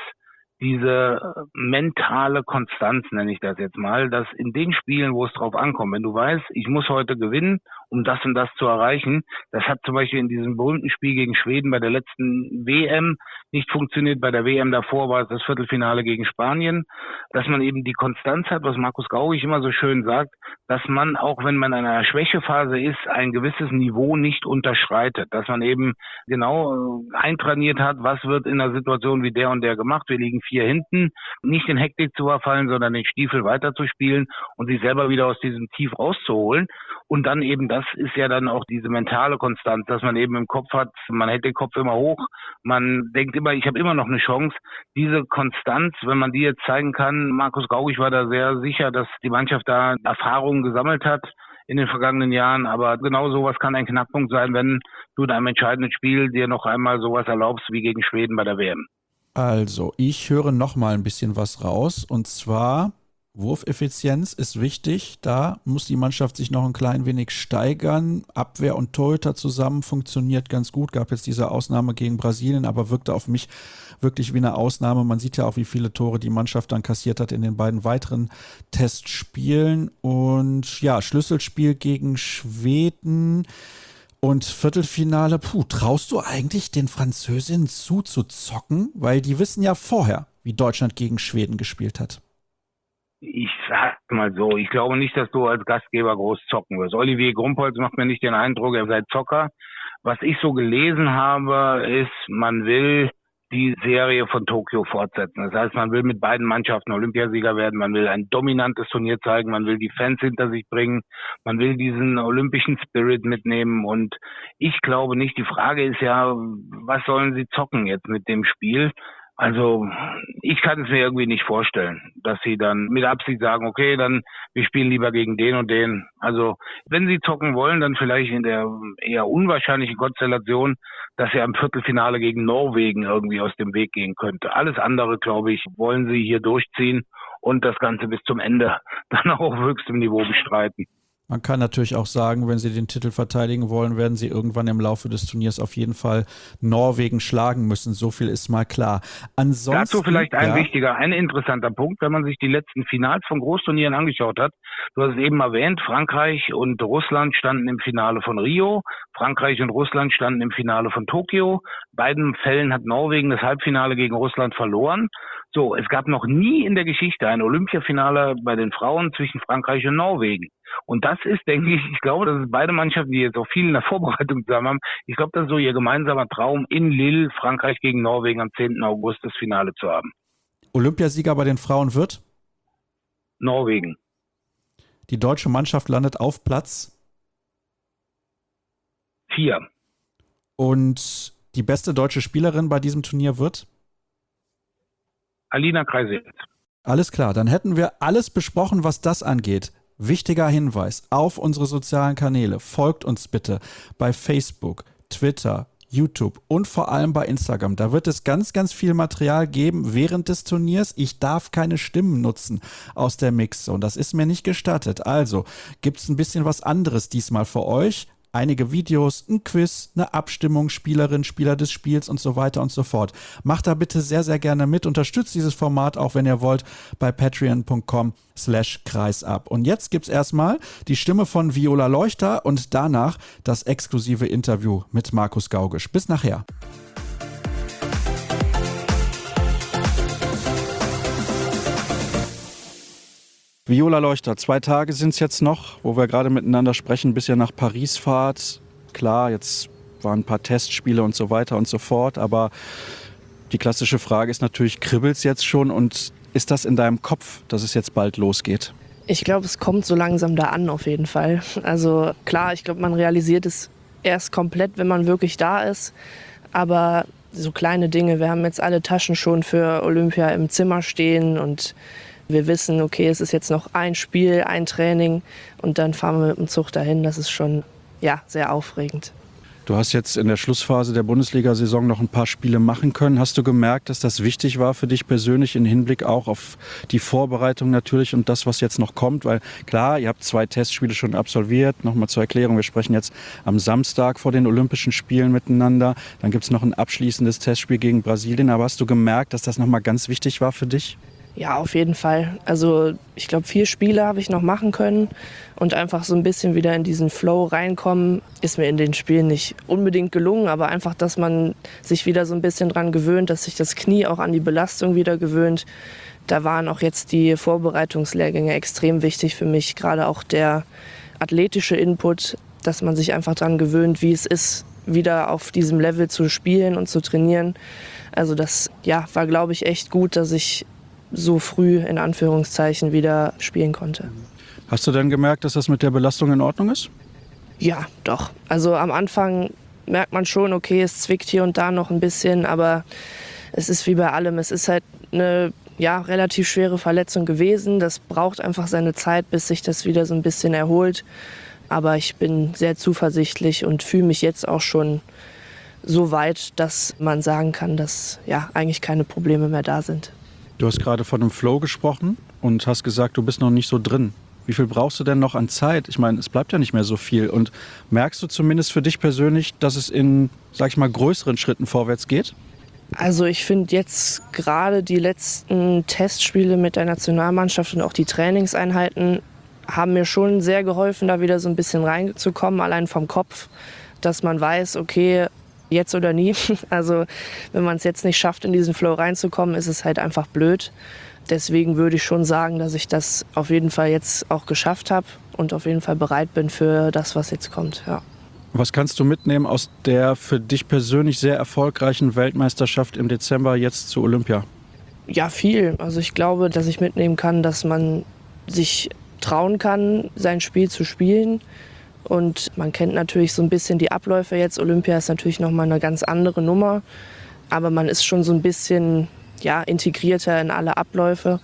diese mentale Konstanz, nenne ich das jetzt mal, dass in den Spielen, wo es drauf ankommt, wenn du weißt, ich muss heute gewinnen, um das und das zu erreichen, das hat zum Beispiel in diesem berühmten Spiel gegen Schweden bei der letzten W M nicht funktioniert, bei der W M davor war es das Viertelfinale gegen Spanien, dass man eben die Konstanz hat, was Markus Gaugisch immer so schön sagt, dass man, auch wenn man in einer Schwächephase ist, ein gewisses Niveau nicht unterschreitet, dass man eben genau eintrainiert hat, was wird in einer Situation wie der und der gemacht, wir liegen vier hinten, nicht in Hektik zu verfallen, sondern den Stiefel weiterzuspielen und sich selber wieder aus diesem Tief rauszuholen. Und dann eben, das ist ja dann auch diese mentale Konstanz, dass man eben im Kopf hat, man hält den Kopf immer hoch, man denkt immer, ich habe immer noch eine Chance. Diese Konstanz, wenn man die jetzt zeigen kann, Markus Gaugisch war da sehr sicher, dass die Mannschaft da Erfahrungen gesammelt hat in den vergangenen Jahren, aber genau sowas kann ein Knackpunkt sein, wenn du in einem entscheidenden Spiel dir noch einmal sowas erlaubst wie gegen Schweden bei der W M. Also, ich höre noch mal ein bisschen was raus, und zwar Wurfeffizienz ist wichtig. Da muss die Mannschaft sich noch ein klein wenig steigern. Abwehr und Torhüter zusammen funktioniert ganz gut. Gab jetzt diese Ausnahme gegen Brasilien, aber wirkte auf mich wirklich wie eine Ausnahme. Man sieht ja auch, wie viele Tore die Mannschaft dann kassiert hat in den beiden weiteren Testspielen. Und ja, Schlüsselspiel gegen Schweden und Viertelfinale. Puh, traust du eigentlich den Französinnen zu, zu zocken? Weil die wissen ja vorher, wie Deutschland gegen Schweden gespielt hat. Ich sag mal so, ich glaube nicht, dass du als Gastgeber groß zocken wirst. Olivier Grumpholz macht mir nicht den Eindruck, er sei Zocker. Was ich so gelesen habe, ist, man will die Serie von Tokio fortsetzen. Das heißt, man will mit beiden Mannschaften Olympiasieger werden, man will ein dominantes Turnier zeigen, man will die Fans hinter sich bringen, man will diesen olympischen Spirit mitnehmen, und ich glaube nicht, die Frage ist ja, was sollen sie zocken jetzt mit dem Spiel? Also ich kann es mir irgendwie nicht vorstellen, dass sie dann mit Absicht sagen, okay, dann wir spielen lieber gegen den und den. Also wenn sie zocken wollen, dann vielleicht in der eher unwahrscheinlichen Konstellation, dass er im Viertelfinale gegen Norwegen irgendwie aus dem Weg gehen könnte. Alles andere, glaube ich, wollen sie hier durchziehen und das Ganze bis zum Ende dann auch auf höchstem Niveau bestreiten. Man kann natürlich auch sagen, wenn sie den Titel verteidigen wollen, werden sie irgendwann im Laufe des Turniers auf jeden Fall Norwegen schlagen müssen. So viel ist mal klar. Ansonsten, dazu vielleicht ein ja, wichtiger, ein interessanter Punkt, wenn man sich die letzten Finals von Großturnieren angeschaut hat. Du hast es eben erwähnt, Frankreich und Russland standen im Finale von Rio. Frankreich und Russland standen im Finale von Tokio. Beiden Fällen hat Norwegen das Halbfinale gegen Russland verloren. So, es gab noch nie in der Geschichte ein Olympiafinale bei den Frauen zwischen Frankreich und Norwegen. Und das ist, denke ich, ich glaube, das ist beide Mannschaften, die jetzt auch viel in der Vorbereitung zusammen haben. Ich glaube, das ist so ihr gemeinsamer Traum, in Lille, Frankreich gegen Norwegen am zehnten August das Finale zu haben. Olympiasieger bei den Frauen wird? Norwegen. Die deutsche Mannschaft landet auf Platz? Vier. Und die beste deutsche Spielerin bei diesem Turnier wird? Alina Kreisels. Alles klar, dann hätten wir alles besprochen, was das angeht. Wichtiger Hinweis auf unsere sozialen Kanäle. Folgt uns bitte bei Facebook, Twitter, YouTube und vor allem bei Instagram. Da wird es ganz, ganz viel Material geben während des Turniers. Ich darf keine Stimmen nutzen aus der Mixzone. Das ist mir nicht gestattet. Also gibt es ein bisschen was anderes diesmal für euch. Einige Videos, ein Quiz, eine Abstimmung, Spielerin, Spieler des Spiels und so weiter und so fort. Macht da bitte sehr, sehr gerne mit. Unterstützt dieses Format auch, wenn ihr wollt, bei patreon.com slash kreisab. Und jetzt gibt's erstmal die Stimme von Viola Leuchter und danach das exklusive Interview mit Markus Gaugisch. Bis nachher. Viola Leuchter, zwei Tage sind es jetzt noch, wo wir gerade miteinander sprechen, bis ihr nach Paris fahrt. Klar, jetzt waren ein paar Testspiele und so weiter und so fort, aber die klassische Frage ist natürlich, kribbelt es jetzt schon und ist das in deinem Kopf, dass es jetzt bald losgeht? Ich glaube, es kommt so langsam da an auf jeden Fall. Also klar, ich glaube, man realisiert es erst komplett, wenn man wirklich da ist. Aber so kleine Dinge, wir haben jetzt alle Taschen schon für Olympia im Zimmer stehen und wir wissen, okay, es ist jetzt noch ein Spiel, ein Training und dann fahren wir mit dem Zug dahin. Das ist schon ja, sehr aufregend. Du hast jetzt in der Schlussphase der Bundesliga-Saison noch ein paar Spiele machen können. Hast du gemerkt, dass das wichtig war für dich persönlich im Hinblick auch auf die Vorbereitung natürlich und das, was jetzt noch kommt? Weil klar, ihr habt zwei Testspiele schon absolviert. Nochmal zur Erklärung, wir sprechen jetzt am Samstag vor den Olympischen Spielen miteinander. Dann gibt es noch ein abschließendes Testspiel gegen Brasilien. Aber hast du gemerkt, dass das nochmal ganz wichtig war für dich? Ja, auf jeden Fall. Also ich glaube, vier Spiele habe ich noch machen können und einfach so ein bisschen wieder in diesen Flow reinkommen, ist mir in den Spielen nicht unbedingt gelungen, aber einfach, dass man sich wieder so ein bisschen dran gewöhnt, dass sich das Knie auch an die Belastung wieder gewöhnt. Da waren auch jetzt die Vorbereitungslehrgänge extrem wichtig für mich, gerade auch der athletische Input, dass man sich einfach dran gewöhnt, wie es ist, wieder auf diesem Level zu spielen und zu trainieren. Also das ja, war, glaube ich, echt gut, dass ich so früh in Anführungszeichen wieder spielen konnte. Hast du denn gemerkt, dass das mit der Belastung in Ordnung ist? Ja, doch. Also am Anfang merkt man schon, okay, es zwickt hier und da noch ein bisschen, aber es ist wie bei allem. Es ist halt eine ja, relativ schwere Verletzung gewesen. Das braucht einfach seine Zeit, bis sich das wieder so ein bisschen erholt. Aber ich bin sehr zuversichtlich und fühle mich jetzt auch schon so weit, dass man sagen kann, dass ja, eigentlich keine Probleme mehr da sind. Du hast gerade von einem Flow gesprochen und hast gesagt, du bist noch nicht so drin. Wie viel brauchst du denn noch an Zeit? Ich meine, es bleibt ja nicht mehr so viel. Und merkst du zumindest für dich persönlich, dass es in, sag ich mal, größeren Schritten vorwärts geht? Also ich finde jetzt gerade die letzten Testspiele mit der Nationalmannschaft und auch die Trainingseinheiten haben mir schon sehr geholfen, da wieder so ein bisschen reinzukommen, allein vom Kopf, dass man weiß, okay, jetzt oder nie. Also wenn man es jetzt nicht schafft, in diesen Flow reinzukommen, ist es halt einfach blöd. Deswegen würde ich schon sagen, dass ich das auf jeden Fall jetzt auch geschafft habe und auf jeden Fall bereit bin für das, was jetzt kommt. Ja. Was kannst du mitnehmen aus der für dich persönlich sehr erfolgreichen Weltmeisterschaft im Dezember jetzt zu Olympia? Ja, viel. Also ich glaube, dass ich mitnehmen kann, dass man sich trauen kann, sein Spiel zu spielen. Und man kennt natürlich so ein bisschen die Abläufe jetzt. Olympia ist natürlich nochmal eine ganz andere Nummer. Aber man ist schon so ein bisschen ja, integrierter in alle Abläufe.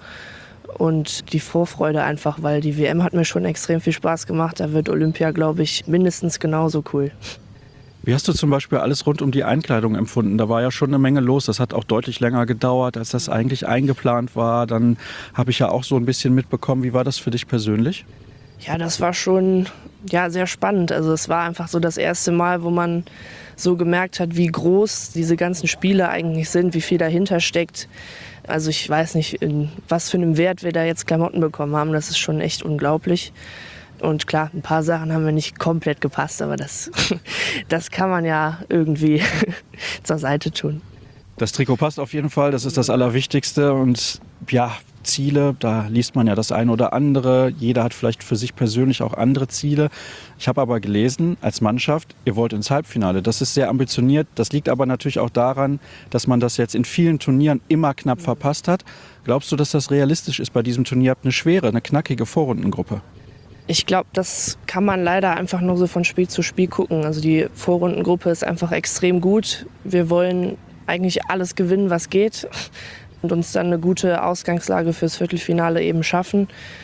Und die Vorfreude einfach, weil die W M hat mir schon extrem viel Spaß gemacht. Da wird Olympia, glaube ich, mindestens genauso cool. Wie hast du zum Beispiel alles rund um die Einkleidung empfunden? Da war ja schon eine Menge los. Das hat auch deutlich länger gedauert, als das eigentlich eingeplant war. Dann habe ich ja auch so ein bisschen mitbekommen. Wie war das für dich persönlich? Ja, das war schon ja, sehr spannend. Also es war einfach so das erste Mal, wo man so gemerkt hat, wie groß diese ganzen Spiele eigentlich sind, wie viel dahinter steckt. Also ich weiß nicht, in was für einem Wert wir da jetzt Klamotten bekommen haben. Das ist schon echt unglaublich. Und klar, ein paar Sachen haben mir nicht komplett gepasst, aber das, das kann man ja irgendwie zur Seite tun. Das Trikot passt auf jeden Fall, das ist das Allerwichtigste. Und ja, Ziele, da liest man ja das eine oder andere. Jeder hat vielleicht für sich persönlich auch andere Ziele. Ich habe aber gelesen, als Mannschaft, ihr wollt ins Halbfinale. Das ist sehr ambitioniert. Das liegt aber natürlich auch daran, dass man das jetzt in vielen Turnieren immer knapp verpasst hat. Glaubst du, dass das realistisch ist bei diesem Turnier? Ihr habt eine schwere, eine knackige Vorrundengruppe. Ich glaube, das kann man leider einfach nur so von Spiel zu Spiel gucken. Also die Vorrundengruppe ist einfach extrem gut. Wir wollen eigentlich alles gewinnen, was geht. Und uns dann eine gute Ausgangslage fürs Viertelfinale eben schaffen.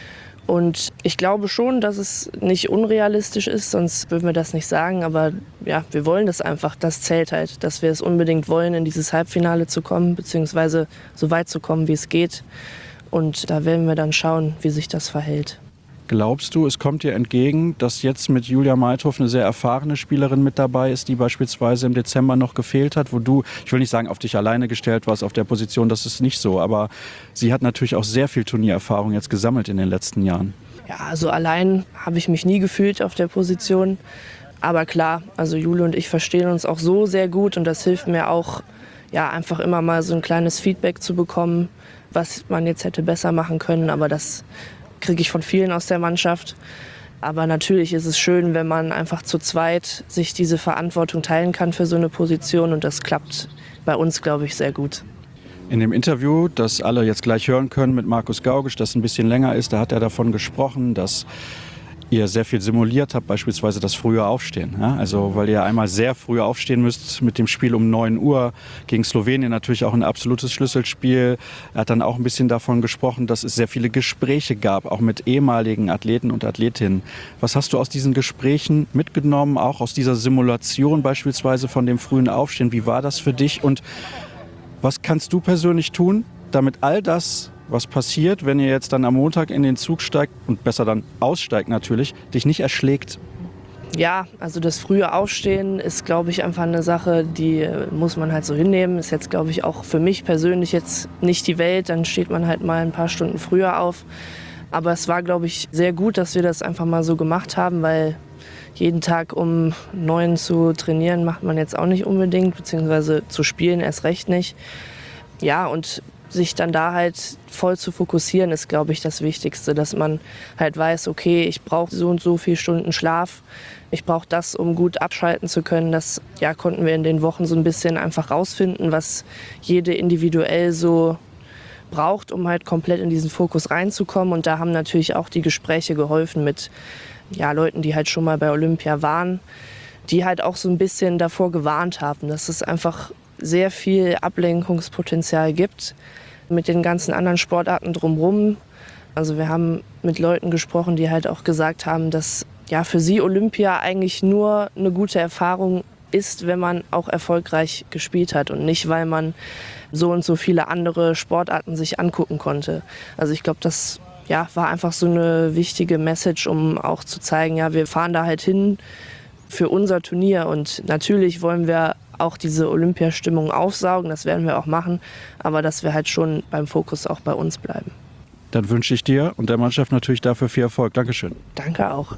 Und ich glaube schon, dass es nicht unrealistisch ist, sonst würden wir das nicht sagen. Aber ja, wir wollen das einfach, das zählt halt, dass wir es unbedingt wollen, in dieses Halbfinale zu kommen, beziehungsweise so weit zu kommen, wie es geht. Und da werden wir dann schauen, wie sich das verhält. Glaubst du, es kommt dir entgegen, dass jetzt mit Julia Meithof eine sehr erfahrene Spielerin mit dabei ist, die beispielsweise im Dezember noch gefehlt hat, wo du, ich will nicht sagen, auf dich alleine gestellt warst auf der Position, das ist nicht so, aber sie hat natürlich auch sehr viel Turniererfahrung jetzt gesammelt in den letzten Jahren. Ja, also allein habe ich mich nie gefühlt auf der Position, aber klar, also Julia und ich verstehen uns auch so sehr gut und das hilft mir auch, ja, einfach immer mal so ein kleines Feedback zu bekommen, was man jetzt hätte besser machen können, aber das kriege ich von vielen aus der Mannschaft. Aber natürlich ist es schön, wenn man einfach zu zweit sich diese Verantwortung teilen kann für so eine Position. Und das klappt bei uns, glaube ich, sehr gut. In dem Interview, das alle jetzt gleich hören können mit Markus Gaugisch, das ein bisschen länger ist, da hat er davon gesprochen, dass ihr sehr viel simuliert habt, beispielsweise das frühe Aufstehen. Ja? Also weil ihr einmal sehr früh aufstehen müsst mit dem Spiel um neun Uhr gegen Slowenien, natürlich auch ein absolutes Schlüsselspiel. Er hat dann auch ein bisschen davon gesprochen, dass es sehr viele Gespräche gab, auch mit ehemaligen Athleten und Athletinnen. Was hast du aus diesen Gesprächen mitgenommen, auch aus dieser Simulation beispielsweise von dem frühen Aufstehen? Wie war das für dich und was kannst du persönlich tun, damit all das, was passiert, wenn ihr jetzt dann am Montag in den Zug steigt und besser dann aussteigt natürlich, dich nicht erschlägt? Ja, also das frühe Aufstehen ist, glaube ich, einfach eine Sache, die muss man halt so hinnehmen. Ist jetzt, glaube ich, auch für mich persönlich jetzt nicht die Welt. Dann steht man halt mal ein paar Stunden früher auf. Aber es war, glaube ich, sehr gut, dass wir das einfach mal so gemacht haben, weil jeden Tag um neun zu trainieren macht man jetzt auch nicht unbedingt, beziehungsweise zu spielen erst recht nicht. Ja, und sich dann da halt voll zu fokussieren, ist, glaube ich, das Wichtigste, dass man halt weiß, okay, ich brauche so und so viele Stunden Schlaf, ich brauche das, um gut abschalten zu können. Das ja, konnten wir in den Wochen so ein bisschen einfach rausfinden, was jede individuell so braucht, um halt komplett in diesen Fokus reinzukommen. Und da haben natürlich auch die Gespräche geholfen mit ja, Leuten, die halt schon mal bei Olympia waren, die halt auch so ein bisschen davor gewarnt haben, dass es einfach sehr viel Ablenkungspotenzial gibt mit den ganzen anderen Sportarten drumherum. Also wir haben mit Leuten gesprochen, die halt auch gesagt haben, dass ja für sie Olympia eigentlich nur eine gute Erfahrung ist, wenn man auch erfolgreich gespielt hat und nicht, weil man so und so viele andere Sportarten sich angucken konnte. Also ich glaube, das ja, war einfach so eine wichtige Message, um auch zu zeigen, ja, wir fahren da halt hin für unser Turnier und natürlich wollen wir auch diese Olympiastimmung aufsaugen, das werden wir auch machen, aber dass wir halt schon beim Fokus auch bei uns bleiben. Dann wünsche ich dir und der Mannschaft natürlich dafür viel Erfolg. Dankeschön. Danke auch.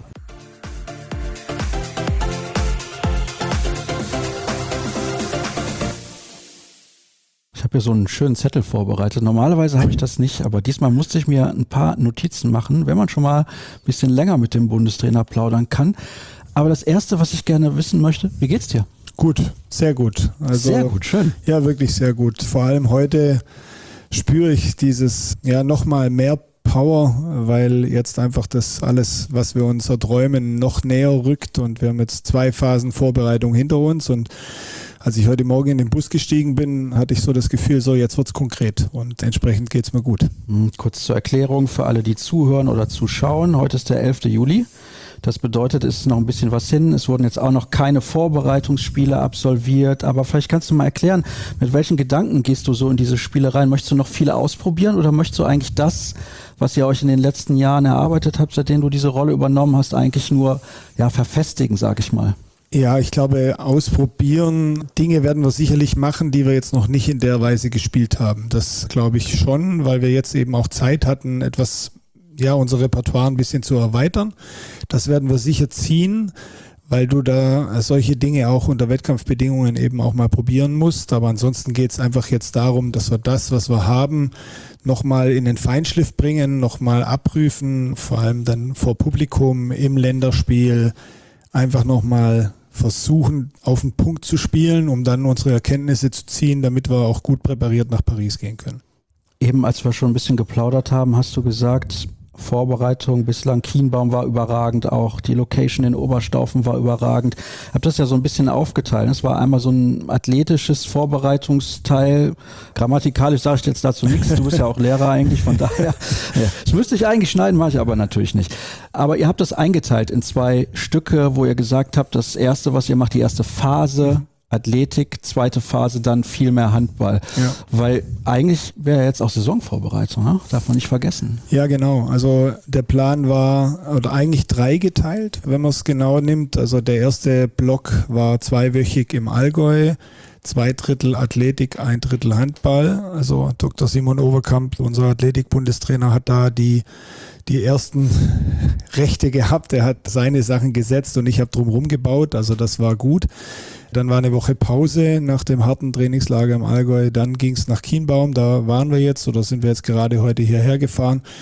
Ich habe hier so einen schönen Zettel vorbereitet. Normalerweise habe ich das nicht, aber diesmal musste ich mir ein paar Notizen machen, wenn man schon mal ein bisschen länger mit dem Bundestrainer plaudern kann. Aber das Erste, was ich gerne wissen möchte, wie geht's dir? Gut, sehr gut. Also, sehr gut, schön. Ja, wirklich sehr gut. Vor allem heute spüre ich dieses, ja, nochmal mehr Power, weil jetzt einfach das alles, was wir uns erträumen, noch näher rückt und wir haben jetzt zwei Phasen Vorbereitung hinter uns und als ich heute Morgen in den Bus gestiegen bin, hatte ich so das Gefühl, so jetzt wird's konkret und entsprechend geht's mir gut. Kurz zur Erklärung für alle, die zuhören oder zuschauen. Heute ist der elfte Juli. Das bedeutet, es ist noch ein bisschen was hin. Es wurden jetzt auch noch keine Vorbereitungsspiele absolviert. Aber vielleicht kannst du mal erklären, mit welchen Gedanken gehst du so in diese Spiele rein? Möchtest du noch viele ausprobieren oder möchtest du eigentlich das, was ihr euch in den letzten Jahren erarbeitet habt, seitdem du diese Rolle übernommen hast, eigentlich nur ja, verfestigen, sag ich mal? Ja, ich glaube, ausprobieren, Dinge werden wir sicherlich machen, die wir jetzt noch nicht in der Weise gespielt haben. Das glaube ich schon, weil wir jetzt eben auch Zeit hatten, etwas, ja, unser Repertoire ein bisschen zu erweitern. Das werden wir sicher ziehen, weil du da solche Dinge auch unter Wettkampfbedingungen eben auch mal probieren musst. Aber ansonsten geht es einfach jetzt darum, dass wir das, was wir haben, nochmal in den Feinschliff bringen, nochmal abprüfen, vor allem dann vor Publikum im Länderspiel, einfach nochmal versuchen, auf den Punkt zu spielen, um dann unsere Erkenntnisse zu ziehen, damit wir auch gut präpariert nach Paris gehen können. Eben, als wir schon ein bisschen geplaudert haben, hast du gesagt, Vorbereitung bislang, Kienbaum war überragend, auch die Location in Oberstaufen war überragend. Ich habe das ja so ein bisschen aufgeteilt. Es war einmal so ein athletisches Vorbereitungsteil. Grammatikalisch sage ich jetzt dazu nichts. Du bist ja auch Lehrer eigentlich, von daher. Ja, das müsste ich eigentlich schneiden, mache ich aber natürlich nicht. Aber ihr habt das eingeteilt in zwei Stücke, wo ihr gesagt habt, das erste, was ihr macht, die erste Phase, Athletik, zweite Phase dann viel mehr Handball. Ja. Weil eigentlich wäre jetzt auch Saisonvorbereitung, ne? Darf man nicht vergessen. Ja, genau. Also der Plan war, oder eigentlich dreigeteilt, wenn man es genau nimmt. Also der erste Block war zweiwöchig im Allgäu, zwei Drittel Athletik, ein Drittel Handball. Also Doktor Simon Overkamp, unser Athletik-Bundestrainer, hat da die die ersten Rechte gehabt. Er hat seine Sachen gesetzt und ich habe drumherum gebaut. Also das war gut. Dann war eine Woche Pause nach dem harten Trainingslager im Allgäu. Dann ging es nach Kienbaum. Da waren wir jetzt oder sind wir jetzt gerade heute hierher gefahren.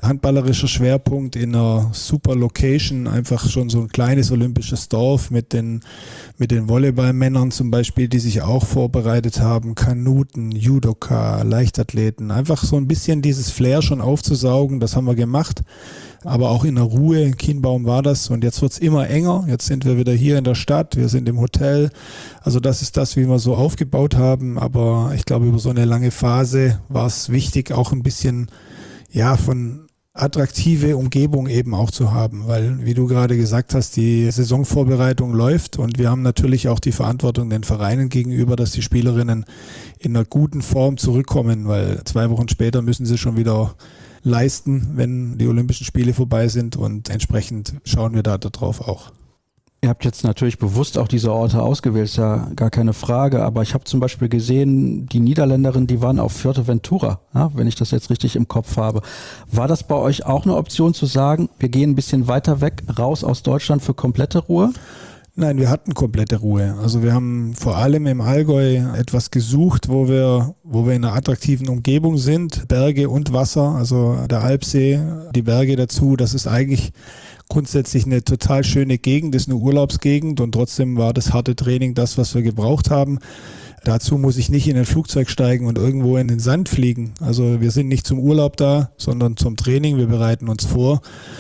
handballerischer Schwerpunkt in einer super Location, einfach schon so ein kleines olympisches Dorf mit den, mit den Volleyballmännern zum Beispiel, die sich auch vorbereitet haben, Kanuten, Judoka, Leichtathleten, einfach so ein bisschen dieses Flair schon aufzusaugen, das haben wir gemacht, aber auch in der Ruhe, in Kienbaum war das und jetzt wird es immer enger, jetzt sind wir wieder hier in der Stadt, wir sind im Hotel, also das ist das, wie wir so aufgebaut haben, aber ich glaube, über so eine lange Phase war es wichtig, auch ein bisschen ja von attraktive Umgebung eben auch zu haben, weil, wie du gerade gesagt hast, die Saisonvorbereitung läuft und wir haben natürlich auch die Verantwortung den Vereinen gegenüber, dass die Spielerinnen in einer guten Form zurückkommen, weil zwei Wochen später müssen sie schon wieder leisten, wenn die Olympischen Spiele vorbei sind und entsprechend schauen wir da drauf auch. Ihr habt jetzt natürlich bewusst auch diese Orte ausgewählt, ist ja gar keine Frage, aber ich habe zum Beispiel gesehen, die Niederländerinnen, die waren auf Fuerteventura, ja, wenn ich das jetzt richtig im Kopf habe. War das bei euch auch eine Option zu sagen, wir gehen ein bisschen weiter weg, raus aus Deutschland für komplette Ruhe? Nein, wir hatten komplette Ruhe. Also wir haben vor allem im Allgäu etwas gesucht, wo wir, wo wir in einer attraktiven Umgebung sind, Berge und Wasser, also der Alpsee, die Berge dazu, das ist eigentlich grundsätzlich eine total schöne Gegend, ist eine Urlaubsgegend und trotzdem war das harte Training das, was wir gebraucht haben. Dazu muss ich nicht in ein Flugzeug steigen und irgendwo in den Sand fliegen. Also wir sind nicht zum Urlaub da, sondern zum Training, wir bereiten uns vor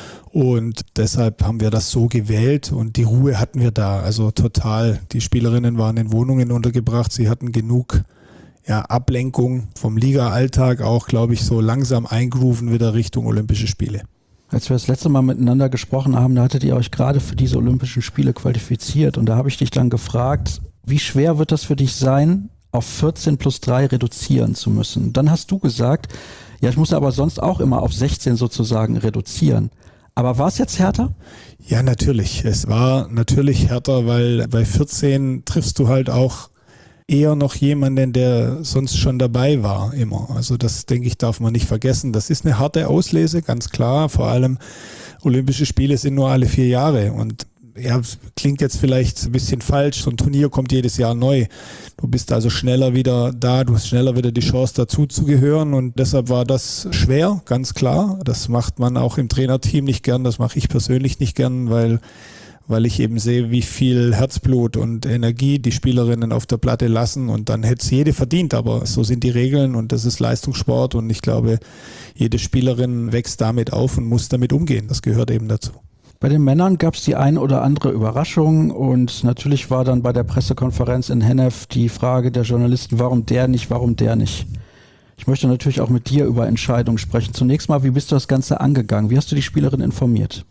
und deshalb haben wir das so gewählt und die Ruhe hatten wir da, also total. Die Spielerinnen waren in Wohnungen untergebracht, sie hatten genug ja, Ablenkung vom Liga-Alltag, auch glaube ich so langsam eingrooven wieder Richtung Olympische Spiele. Als wir das letzte Mal miteinander gesprochen haben, da hattet ihr euch gerade für diese Olympischen Spiele qualifiziert und da habe ich dich dann gefragt, wie schwer wird das für dich sein, auf vierzehn plus drei reduzieren zu müssen? Dann hast du gesagt, ja, ich muss aber sonst auch immer auf sechzehn sozusagen reduzieren. Aber war es jetzt härter? Ja, natürlich. Es war natürlich härter, weil bei vierzehn triffst du halt auch eher noch jemanden, der sonst schon dabei war, immer. Also das, denke ich, darf man nicht vergessen. Das ist eine harte Auslese, ganz klar. Vor allem Olympische Spiele sind nur alle vier Jahre und ja, klingt jetzt vielleicht ein bisschen falsch. So ein Turnier kommt jedes Jahr neu. Du bist also schneller wieder da, du hast schneller wieder die Chance dazu zu gehören und deshalb war das schwer, ganz klar. Das macht man auch im Trainerteam nicht gern, das mache ich persönlich nicht gern, weil weil ich eben sehe, wie viel Herzblut und Energie die Spielerinnen auf der Platte lassen und dann hätte es jede verdient, aber so sind die Regeln und das ist Leistungssport und ich glaube, jede Spielerin wächst damit auf und muss damit umgehen, das gehört eben dazu. Bei den Männern gab es die ein oder andere Überraschung und natürlich war dann bei der Pressekonferenz in Hennef die Frage der Journalisten, warum der nicht, warum der nicht. Ich möchte natürlich auch mit dir über Entscheidungen sprechen. Zunächst mal, wie bist du das Ganze angegangen? Wie hast du die Spielerin informiert?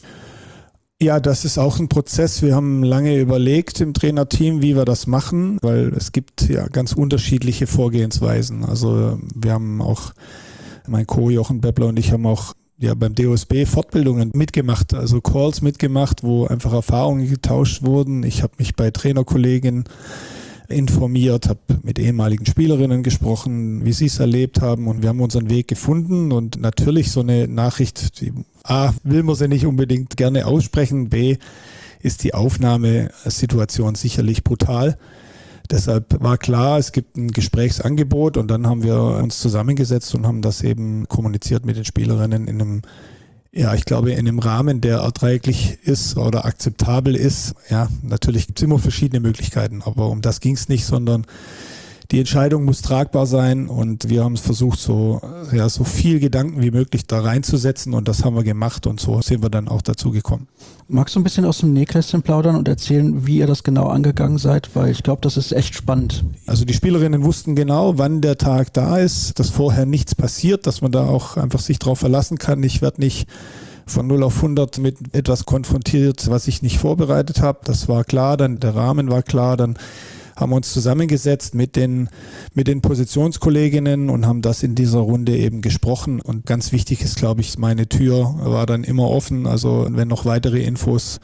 Ja, das ist auch ein Prozess. Wir haben lange überlegt im Trainerteam, wie wir das machen, weil es gibt ja ganz unterschiedliche Vorgehensweisen. Also wir haben auch, mein Co. Jochen Beppler und ich haben auch ja beim D O S B Fortbildungen mitgemacht, also Calls mitgemacht, wo einfach Erfahrungen getauscht wurden. Ich habe mich bei Trainerkolleginnen informiert, habe mit ehemaligen Spielerinnen gesprochen, wie sie es erlebt haben und wir haben unseren Weg gefunden und natürlich so eine Nachricht, die A, will man sie nicht unbedingt gerne aussprechen, B, ist die Aufnahmesituation sicherlich brutal. Deshalb war klar, es gibt ein Gesprächsangebot und dann haben wir uns zusammengesetzt und haben das eben kommuniziert mit den Spielerinnen in einem, ja, ich glaube, in einem Rahmen, der erträglich ist oder akzeptabel ist. Ja, natürlich gibt es immer verschiedene Möglichkeiten, aber um das ging es nicht, sondern die Entscheidung muss tragbar sein und wir haben es versucht, so, ja, so viel Gedanken wie möglich da reinzusetzen und das haben wir gemacht und so sind wir dann auch dazu gekommen. Magst du ein bisschen aus dem Nähkästchen plaudern und erzählen, wie ihr das genau angegangen seid? Weil ich glaube, das ist echt spannend. Also die Spielerinnen wussten genau, wann der Tag da ist, dass vorher nichts passiert, dass man da auch einfach sich drauf verlassen kann. Ich werde nicht von null auf hundert mit etwas konfrontiert, was ich nicht vorbereitet habe. Das war klar, dann der Rahmen war klar, dann haben wir uns zusammengesetzt mit den, mit den Positionskolleginnen und haben das in dieser Runde eben gesprochen. Und ganz wichtig ist, glaube ich, meine Tür war dann immer offen. Also wenn noch weitere Infos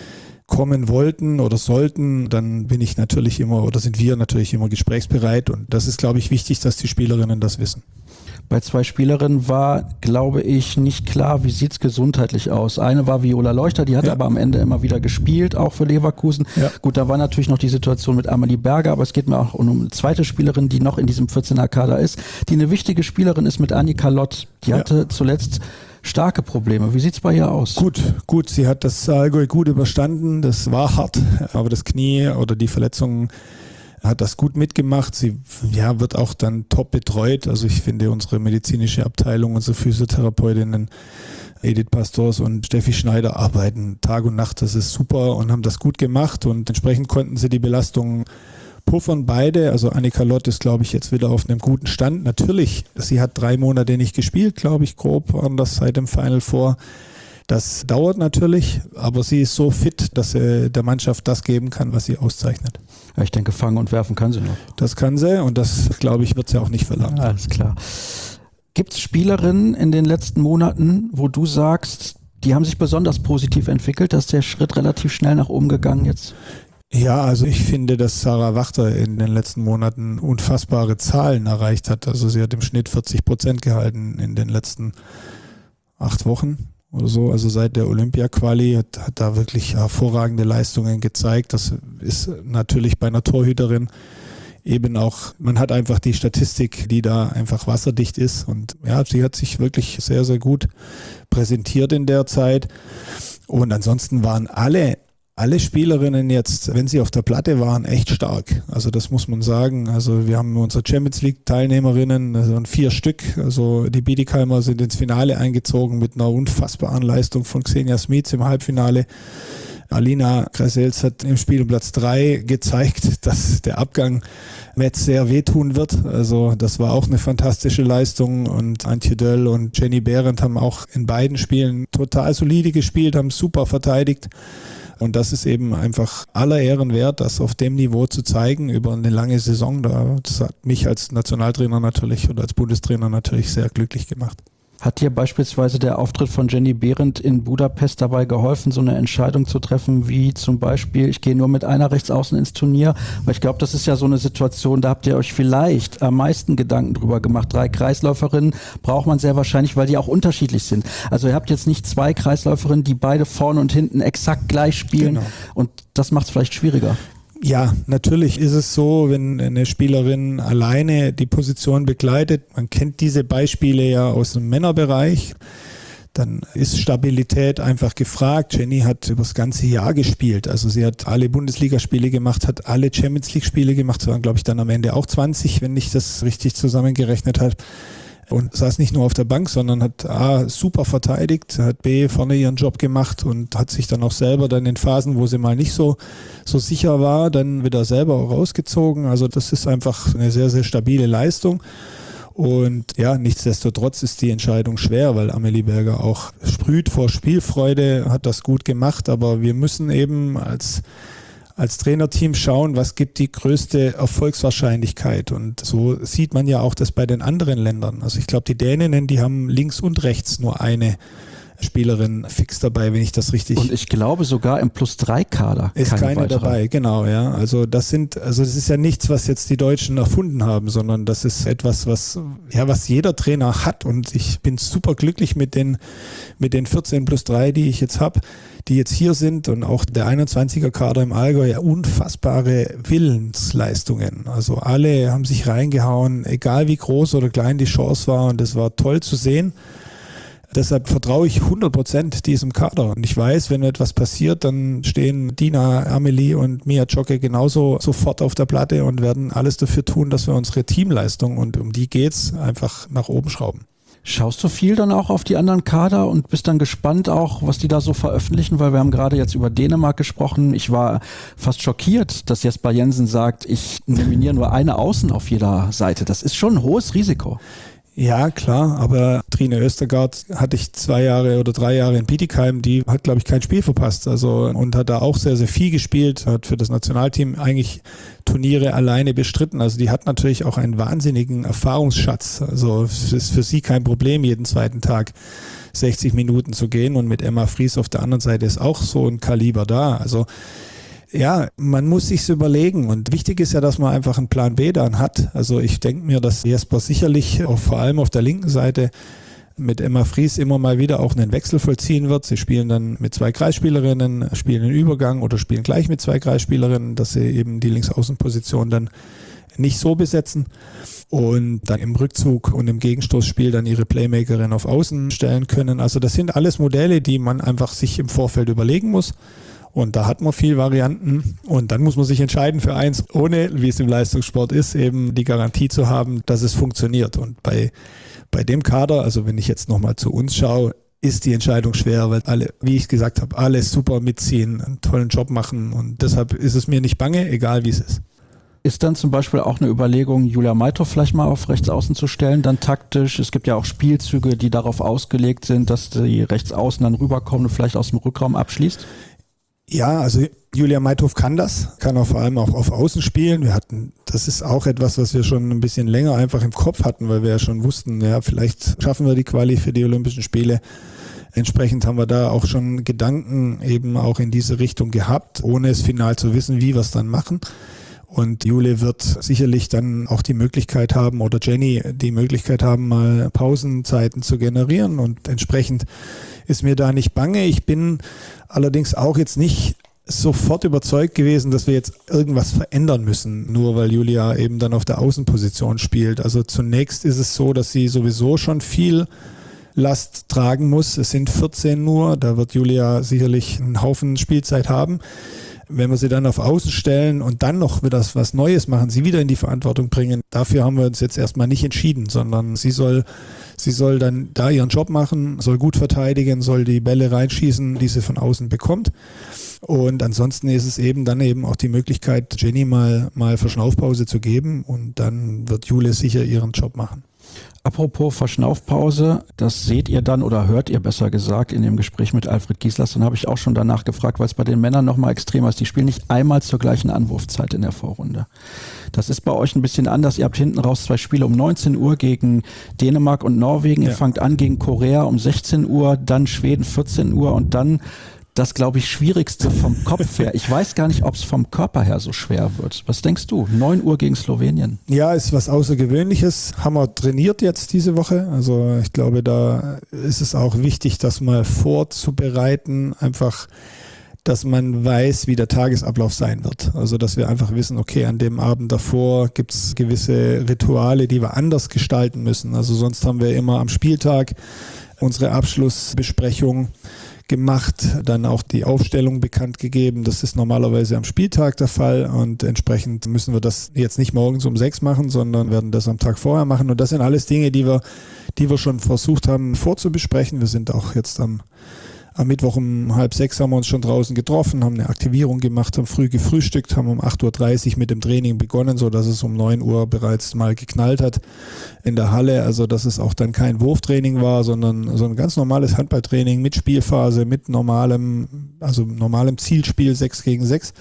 kommen wollten oder sollten, dann bin ich natürlich immer oder sind wir natürlich immer gesprächsbereit. Und das ist, glaube ich, wichtig, dass die Spielerinnen das wissen. Bei zwei Spielerinnen war, glaube ich, nicht klar, wie sieht es gesundheitlich aus. Eine war Viola Leuchter, die hat ja. aber am Ende immer wieder gespielt, auch für Leverkusen. Ja. Gut, da war natürlich noch die Situation mit Amalie Berger, aber es geht mir auch um eine zweite Spielerin, die noch in diesem vierzehner Kader ist, die eine wichtige Spielerin ist mit Annika Lott. Die hatte ja. zuletzt starke Probleme. Wie sieht es bei ihr aus? Gut, gut. Sie hat das Allgäu gut überstanden. Das war hart, aber das Knie oder die Verletzung hat das gut mitgemacht. Sie ja, wird auch dann top betreut. Also ich finde, unsere medizinische Abteilung, unsere Physiotherapeutinnen Edith Pastors und Steffi Schneider arbeiten Tag und Nacht. Das ist super und haben das gut gemacht und entsprechend konnten sie die Belastung puffern beide. Also Annika Lott ist, glaube ich, jetzt wieder auf einem guten Stand. Natürlich, sie hat drei Monate nicht gespielt, glaube ich, grob anders seit dem Final Four. Das dauert natürlich, aber sie ist so fit, dass sie der Mannschaft das geben kann, was sie auszeichnet. Ja, ich denke, fangen und werfen kann sie noch. Das kann sie und das, glaube ich, wird sie auch nicht verlangen. Ja, alles klar. Gibt es Spielerinnen in den letzten Monaten, wo du sagst, die haben sich besonders positiv entwickelt, dass der Schritt relativ schnell nach oben gegangen jetzt? Ja, also ich finde, dass Sarah Wachter in den letzten Monaten unfassbare Zahlen erreicht hat. Also sie hat im Schnitt vierzig Prozent gehalten in den letzten acht Wochen oder so. Also seit der Olympia-Quali hat, hat da wirklich hervorragende Leistungen gezeigt. Das ist natürlich bei einer Torhüterin eben auch, man hat einfach die Statistik, die da einfach wasserdicht ist. Und ja, sie hat sich wirklich sehr, sehr gut präsentiert in der Zeit. Und ansonsten waren alle Alle Spielerinnen jetzt, wenn sie auf der Platte waren, echt stark. Also das muss man sagen. Also wir haben unsere Champions League Teilnehmerinnen, also vier Stück. Also die Biedigheimer sind ins Finale eingezogen mit einer unfassbaren Leistung von Xenia Smits im Halbfinale. Alina Kreisels hat im Spiel um Platz drei gezeigt, dass der Abgang jetzt sehr wehtun wird. Also das war auch eine fantastische Leistung und Antje Döll und Jenny Behrendt haben auch in beiden Spielen total solide gespielt, haben super verteidigt. Und das ist eben einfach aller Ehren wert, das auf dem Niveau zu zeigen über eine lange Saison. Das hat mich als Nationaltrainer natürlich oder als Bundestrainer natürlich sehr glücklich gemacht. Hat dir beispielsweise der Auftritt von Jenny Behrendt in Budapest dabei geholfen, so eine Entscheidung zu treffen, wie zum Beispiel, ich gehe nur mit einer Rechtsaußen ins Turnier? Weil ich glaube, das ist ja so eine Situation, da habt ihr euch vielleicht am meisten Gedanken drüber gemacht. Drei Kreisläuferinnen braucht man sehr wahrscheinlich, weil die auch unterschiedlich sind. Also ihr habt jetzt nicht zwei Kreisläuferinnen, die beide vorne und hinten exakt gleich spielen. Genau. Und das macht es vielleicht schwieriger. Ja, natürlich ist es so, wenn eine Spielerin alleine die Position begleitet, man kennt diese Beispiele ja aus dem Männerbereich, dann ist Stabilität einfach gefragt. Jenny hat über das ganze Jahr gespielt, also sie hat alle Bundesligaspiele gemacht, hat alle Champions League Spiele gemacht, das waren glaube ich dann am Ende auch zwanzig, wenn ich das richtig zusammengerechnet habe. Und saß nicht nur auf der Bank, sondern hat A, super verteidigt, hat B, vorne ihren Job gemacht und hat sich dann auch selber dann in Phasen, wo sie mal nicht so, so sicher war, dann wieder selber rausgezogen. Also das ist einfach eine sehr, sehr stabile Leistung. Und ja, nichtsdestotrotz ist die Entscheidung schwer, weil Amelie Berger auch sprüht vor Spielfreude, hat das gut gemacht, aber wir müssen eben als als Trainerteam schauen, was gibt die größte Erfolgswahrscheinlichkeit. Und so sieht man ja auch das bei den anderen Ländern. Also ich glaube, die Däninnen, die haben links und rechts nur eine Spielerin fix dabei, wenn ich das richtig... Und ich glaube sogar im Plus-drei-Kader ist keine, keine dabei, genau, ja. Also das sind, also das ist ja nichts, was jetzt die Deutschen erfunden haben, sondern das ist etwas, was, ja, was jeder Trainer hat. Und ich bin super glücklich mit den, mit den vierzehn plus drei, die ich jetzt habe, die jetzt hier sind und auch der einundzwanziger-Kader im Allgäu, ja, unfassbare Willensleistungen. Also alle haben sich reingehauen, egal wie groß oder klein die Chance war, und das war toll zu sehen. Deshalb vertraue ich hundert Prozent diesem Kader. Und ich weiß, wenn etwas passiert, dann stehen Dina, Amelie und Mia Jocke genauso sofort auf der Platte und werden alles dafür tun, dass wir unsere Teamleistung, und um die geht's, einfach nach oben schrauben. Schaust du viel dann auch auf die anderen Kader und bist dann gespannt auch, was die da so veröffentlichen? Weil wir haben gerade jetzt über Dänemark gesprochen. Ich war fast schockiert, dass Jesper Jensen sagt, ich nominiere nur eine Außen auf jeder Seite. Das ist schon ein hohes Risiko. Ja, klar, aber Trine Östergaard hatte ich zwei Jahre oder drei Jahre in Bietigheim, die hat, glaube ich, kein Spiel verpasst, also, und hat da auch sehr, sehr viel gespielt, hat für das Nationalteam eigentlich Turniere alleine bestritten, also die hat natürlich auch einen wahnsinnigen Erfahrungsschatz, also es ist für sie kein Problem, jeden zweiten Tag sechzig Minuten zu gehen, und mit Emma Fries auf der anderen Seite ist auch so ein Kaliber da, also ja, man muss sich's überlegen, und wichtig ist ja, dass man einfach einen Plan B dann hat. Also ich denke mir, dass Jesper sicherlich auch vor allem auf der linken Seite mit Emma Fries immer mal wieder auch einen Wechsel vollziehen wird. Sie spielen dann mit zwei Kreisspielerinnen, spielen einen Übergang oder spielen gleich mit zwei Kreisspielerinnen, dass sie eben die Linksaußenposition dann nicht so besetzen und dann im Rückzug und im Gegenstoßspiel dann ihre Playmakerin auf Außen stellen können. Also das sind alles Modelle, die man einfach sich im Vorfeld überlegen muss. Und da hat man viel Varianten und dann muss man sich entscheiden für eins, ohne, wie es im Leistungssport ist, eben die Garantie zu haben, dass es funktioniert. Und bei, bei dem Kader, also wenn ich jetzt nochmal zu uns schaue, ist die Entscheidung schwer, weil alle, wie ich gesagt habe, alle super mitziehen, einen tollen Job machen und deshalb ist es mir nicht bange, egal wie es ist. Ist dann zum Beispiel auch eine Überlegung, Julia Meithoff vielleicht mal auf Rechtsaußen zu stellen, dann taktisch? Es gibt ja auch Spielzüge, die darauf ausgelegt sind, dass die Rechtsaußen dann rüberkommen und vielleicht aus dem Rückraum abschließt? Ja, also Julia Meithoff kann das, kann auch vor allem auch auf Außen spielen. Wir hatten, das ist auch etwas, was wir schon ein bisschen länger einfach im Kopf hatten, weil wir ja schon wussten, ja, vielleicht schaffen wir die Quali für die Olympischen Spiele. Entsprechend haben wir da auch schon Gedanken eben auch in diese Richtung gehabt, ohne es final zu wissen, wie wir es dann machen. Und Jule wird sicherlich dann auch die Möglichkeit haben oder Jenny die Möglichkeit haben, mal Pausenzeiten zu generieren und entsprechend ist mir da nicht bange. Ich bin allerdings auch jetzt nicht sofort überzeugt gewesen, dass wir jetzt irgendwas verändern müssen, nur weil Julia eben dann auf der Außenposition spielt. Also zunächst ist es so, dass sie sowieso schon viel Last tragen muss. Es sind vierzehn nur, da wird Julia sicherlich einen Haufen Spielzeit haben. Wenn wir sie dann auf Außen stellen und dann noch wieder was Neues machen, sie wieder in die Verantwortung bringen, dafür haben wir uns jetzt erstmal nicht entschieden, sondern sie soll, sie soll dann da ihren Job machen, soll gut verteidigen, soll die Bälle reinschießen, die sie von außen bekommt. Und ansonsten ist es eben dann eben auch die Möglichkeit, Jenny mal, mal Verschnaufpause zu geben und dann wird Jule sicher ihren Job machen. Apropos Verschnaufpause, das seht ihr dann oder hört ihr besser gesagt in dem Gespräch mit Alfred Gieslas. Dann habe ich auch schon danach gefragt, weil es bei den Männern nochmal extremer ist. Die spielen nicht einmal zur gleichen Anwurfzeit in der Vorrunde. Das ist bei euch ein bisschen anders. Ihr habt hinten raus zwei Spiele um neunzehn Uhr gegen Dänemark und Norwegen. Ihr ja. fangt an gegen Korea um sechzehn Uhr, dann Schweden vierzehn Uhr und dann das, glaube ich, Schwierigste vom Kopf her. Ich weiß gar nicht, ob es vom Körper her so schwer wird. Was denkst du? neun Uhr gegen Slowenien. Ja, ist was Außergewöhnliches. Haben wir trainiert jetzt diese Woche. Also ich glaube, da ist es auch wichtig, das mal vorzubereiten. Einfach, dass man weiß, wie der Tagesablauf sein wird. Also dass wir einfach wissen, okay, an dem Abend davor gibt es gewisse Rituale, die wir anders gestalten müssen. Also sonst haben wir immer am Spieltag unsere Abschlussbesprechung gemacht, dann auch die Aufstellung bekannt gegeben. Das ist normalerweise am Spieltag der Fall und entsprechend müssen wir das jetzt nicht morgens um sechs machen, sondern werden das am Tag vorher machen. Und das sind alles Dinge, die wir, die wir schon versucht haben vorzubesprechen. Wir sind auch jetzt am Am Mittwoch um halb sechs haben wir uns schon draußen getroffen, haben eine Aktivierung gemacht, haben früh gefrühstückt, haben um acht Uhr dreißig mit dem Training begonnen, sodass es um neun Uhr bereits mal geknallt hat in der Halle. Also dass es auch dann kein Wurftraining war, sondern so ein ganz normales Handballtraining mit Spielphase, mit normalem, also normalem Zielspiel sechs gegen sechs.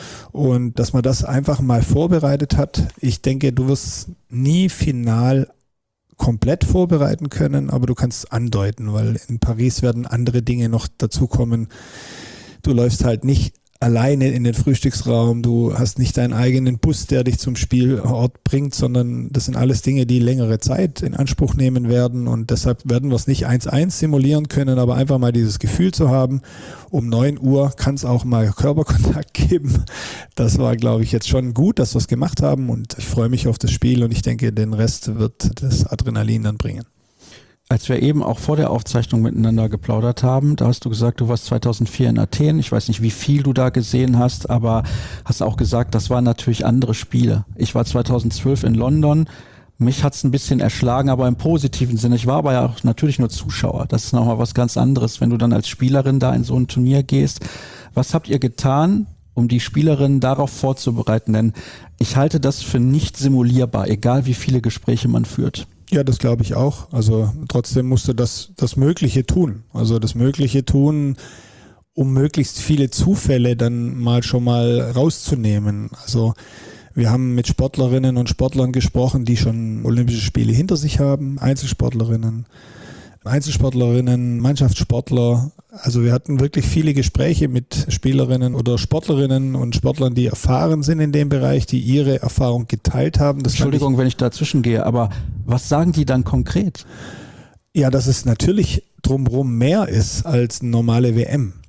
Und dass man das einfach mal vorbereitet hat. Ich denke, du wirst nie final komplett vorbereiten können, aber du kannst andeuten, weil in Paris werden andere Dinge noch dazukommen. Du läufst halt nicht alleine in den Frühstücksraum, du hast nicht deinen eigenen Bus, der dich zum Spielort bringt, sondern das sind alles Dinge, die längere Zeit in Anspruch nehmen werden und deshalb werden wir es nicht eins eins simulieren können, aber einfach mal dieses Gefühl zu haben, um neun Uhr kann es auch mal Körperkontakt geben. Das war, glaube ich, jetzt schon gut, dass wir es gemacht haben und ich freue mich auf das Spiel und ich denke, den Rest wird das Adrenalin dann bringen. Als wir eben auch vor der Aufzeichnung miteinander geplaudert haben, da hast du gesagt, du warst zweitausendvier in Athen. Ich weiß nicht, wie viel du da gesehen hast, aber hast auch gesagt, das waren natürlich andere Spiele. Ich war zweitausendzwölf in London. Mich hat's ein bisschen erschlagen, aber im positiven Sinne. Ich war aber ja auch natürlich nur Zuschauer. Das ist nochmal was ganz anderes, wenn du dann als Spielerin da in so ein Turnier gehst. Was habt ihr getan, um die Spielerinnen darauf vorzubereiten? Denn ich halte das für nicht simulierbar, egal wie viele Gespräche man führt. Ja, das glaube ich auch. Also trotzdem musst du das, das Mögliche tun. Also das Mögliche tun, um möglichst viele Zufälle dann mal schon mal rauszunehmen. Also wir haben mit Sportlerinnen und Sportlern gesprochen, die schon Olympische Spiele hinter sich haben, Einzelsportlerinnen, Einzelsportlerinnen, Mannschaftssportler. Also wir hatten wirklich viele Gespräche mit Spielerinnen oder Sportlerinnen und Sportlern, die erfahren sind in dem Bereich, die ihre Erfahrung geteilt haben. Das Entschuldigung, wenn ich dazwischen gehe, aber was sagen die dann konkret? Ja, dass es natürlich drumherum mehr ist als eine normale W M.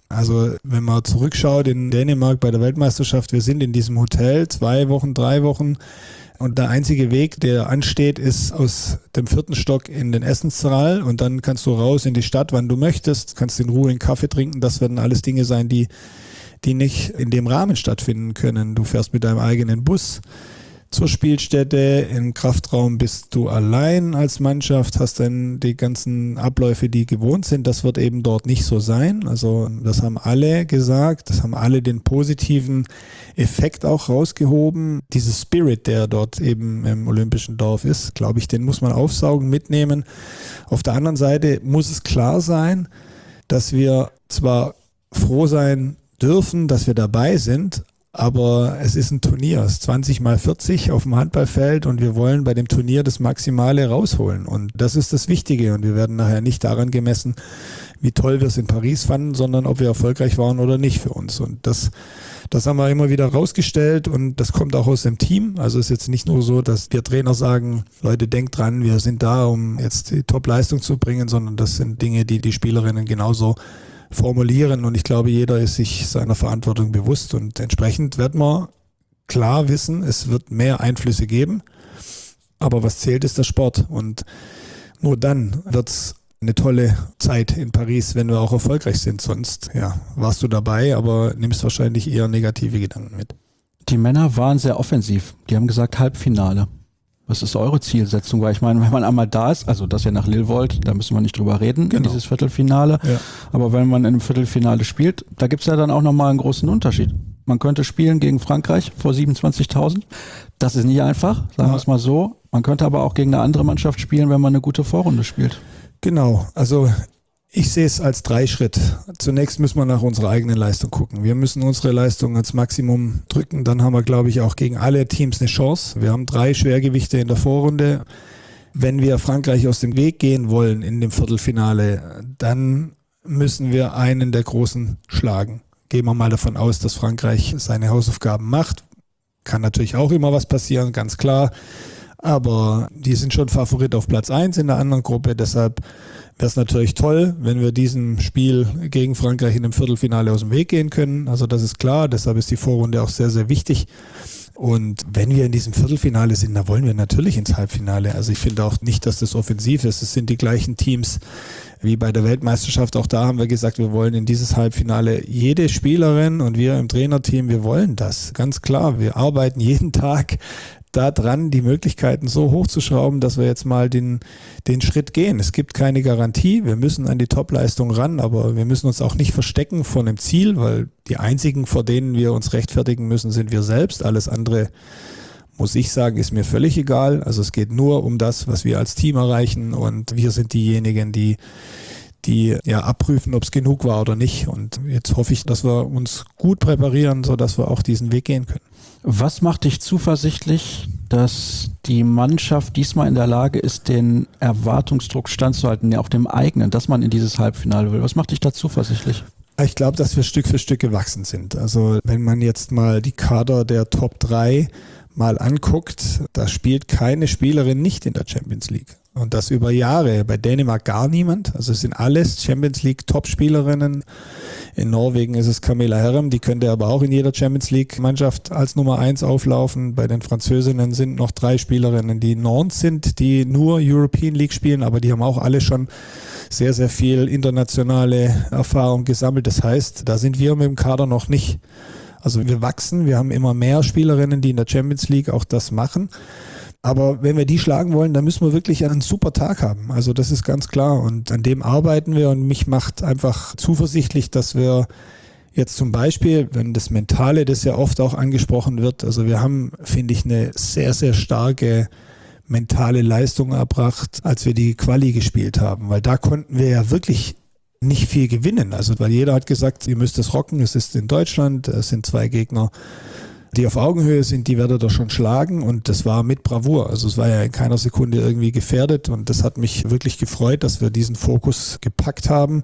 Also wenn man zurückschaut in Dänemark bei der Weltmeisterschaft, wir sind in diesem Hotel zwei Wochen, drei Wochen und der einzige Weg, der ansteht, ist aus dem vierten Stock in den Essenssaal und dann kannst du raus in die Stadt, wann du möchtest, kannst in Ruhe einen Kaffee trinken. Das werden alles Dinge sein, die, die nicht in dem Rahmen stattfinden können. Du fährst mit deinem eigenen Bus zur Spielstätte, im Kraftraum bist du allein als Mannschaft, hast dann die ganzen Abläufe, die gewohnt sind, das wird eben dort nicht so sein. Also das haben alle gesagt, das haben alle den positiven Effekt auch rausgehoben. Dieser Spirit, der dort eben im Olympischen Dorf ist, glaube ich, den muss man aufsaugen, mitnehmen. Auf der anderen Seite muss es klar sein, dass wir zwar froh sein dürfen, dass wir dabei sind, aber es ist ein Turnier, es ist zwanzig mal vierzig auf dem Handballfeld und wir wollen bei dem Turnier das Maximale rausholen und das ist das Wichtige und wir werden nachher nicht daran gemessen, wie toll wir es in Paris fanden, sondern ob wir erfolgreich waren oder nicht für uns und das, das haben wir immer wieder rausgestellt und das kommt auch aus dem Team, also es ist jetzt nicht nur so, dass wir Trainer sagen, Leute, denkt dran, wir sind da, um jetzt die Top-Leistung zu bringen, sondern das sind Dinge, die die Spielerinnen genauso formulieren und ich glaube, jeder ist sich seiner Verantwortung bewusst und entsprechend wird man klar wissen, es wird mehr Einflüsse geben, aber was zählt ist der Sport und nur dann wird es eine tolle Zeit in Paris, wenn wir auch erfolgreich sind, sonst ja, warst du dabei, aber nimmst wahrscheinlich eher negative Gedanken mit. Die Männer waren sehr offensiv, die haben gesagt Halbfinale. Was ist eure Zielsetzung? Weil ich meine, wenn man einmal da ist, also dass ihr nach Lille wollt, da müssen wir nicht drüber reden, genau. In dieses Viertelfinale. Ja. Aber wenn man in einem Viertelfinale spielt, da gibt es ja dann auch nochmal einen großen Unterschied. Man könnte spielen gegen Frankreich vor siebenundzwanzigtausend. Das ist nicht einfach, sagen ja. wir es mal so. Man könnte aber auch gegen eine andere Mannschaft spielen, wenn man eine gute Vorrunde spielt. Genau, also ich sehe es als Dreischritt. Zunächst müssen wir nach unserer eigenen Leistung gucken. Wir müssen unsere Leistung als Maximum drücken. Dann haben wir, glaube ich, auch gegen alle Teams eine Chance. Wir haben drei Schwergewichte in der Vorrunde. Wenn wir Frankreich aus dem Weg gehen wollen in dem Viertelfinale, dann müssen wir einen der Großen schlagen. Gehen wir mal davon aus, dass Frankreich seine Hausaufgaben macht. Kann natürlich auch immer was passieren, ganz klar. Aber die sind schon Favorit auf Platz eins in der anderen Gruppe. Deshalb wäre es natürlich toll, wenn wir diesem Spiel gegen Frankreich in dem Viertelfinale aus dem Weg gehen können. Also das ist klar, deshalb ist die Vorrunde auch sehr, sehr wichtig. Und wenn wir in diesem Viertelfinale sind, dann wollen wir natürlich ins Halbfinale. Also ich finde auch nicht, dass das offensiv ist. Es sind die gleichen Teams wie bei der Weltmeisterschaft. Auch da haben wir gesagt, wir wollen in dieses Halbfinale jede Spielerin und wir im Trainerteam, wir wollen das. Ganz klar, wir arbeiten jeden Tag da dran, die Möglichkeiten so hochzuschrauben, dass wir jetzt mal den, den Schritt gehen. Es gibt keine Garantie, wir müssen an die Topleistung ran, aber wir müssen uns auch nicht verstecken vor einem Ziel, weil die einzigen, vor denen wir uns rechtfertigen müssen, sind wir selbst. Alles andere, muss ich sagen, ist mir völlig egal. Also es geht nur um das, was wir als Team erreichen und wir sind diejenigen, die die ja abprüfen, ob es genug war oder nicht. Und jetzt hoffe ich, dass wir uns gut präparieren, sodass wir auch diesen Weg gehen können. Was macht dich zuversichtlich, dass die Mannschaft diesmal in der Lage ist, den Erwartungsdruck standzuhalten, auch dem eigenen, dass man in dieses Halbfinale will? Was macht dich da zuversichtlich? Ich glaube, dass wir Stück für Stück gewachsen sind. Also wenn man jetzt mal die Kader der Top drei mal anguckt, da spielt keine Spielerin nicht in der Champions League. Und das über Jahre. Bei Dänemark gar niemand. Also es sind alles Champions League Top-Spielerinnen. In Norwegen ist es Camilla Herrem, die könnte aber auch in jeder Champions League Mannschaft als Nummer eins auflaufen. Bei den Französinnen sind noch drei Spielerinnen, die Nantes sind, die nur European League spielen, aber die haben auch alle schon sehr, sehr viel internationale Erfahrung gesammelt. Das heißt, da sind wir mit dem Kader noch nicht. Also wir wachsen, wir haben immer mehr Spielerinnen, die in der Champions League auch das machen. Aber wenn wir die schlagen wollen, dann müssen wir wirklich einen super Tag haben. Also das ist ganz klar und an dem arbeiten wir und mich macht einfach zuversichtlich, dass wir jetzt zum Beispiel, wenn das Mentale, das ja oft auch angesprochen wird, also wir haben, finde ich, eine sehr, sehr starke mentale Leistung erbracht, als wir die Quali gespielt haben, weil da konnten wir ja wirklich nicht viel gewinnen. Also weil jeder hat gesagt, ihr müsst es rocken, es ist in Deutschland, es sind zwei Gegner, die auf Augenhöhe sind, die werdet ihr schon schlagen und das war mit Bravour. Also es war ja in keiner Sekunde irgendwie gefährdet und das hat mich wirklich gefreut, dass wir diesen Fokus gepackt haben.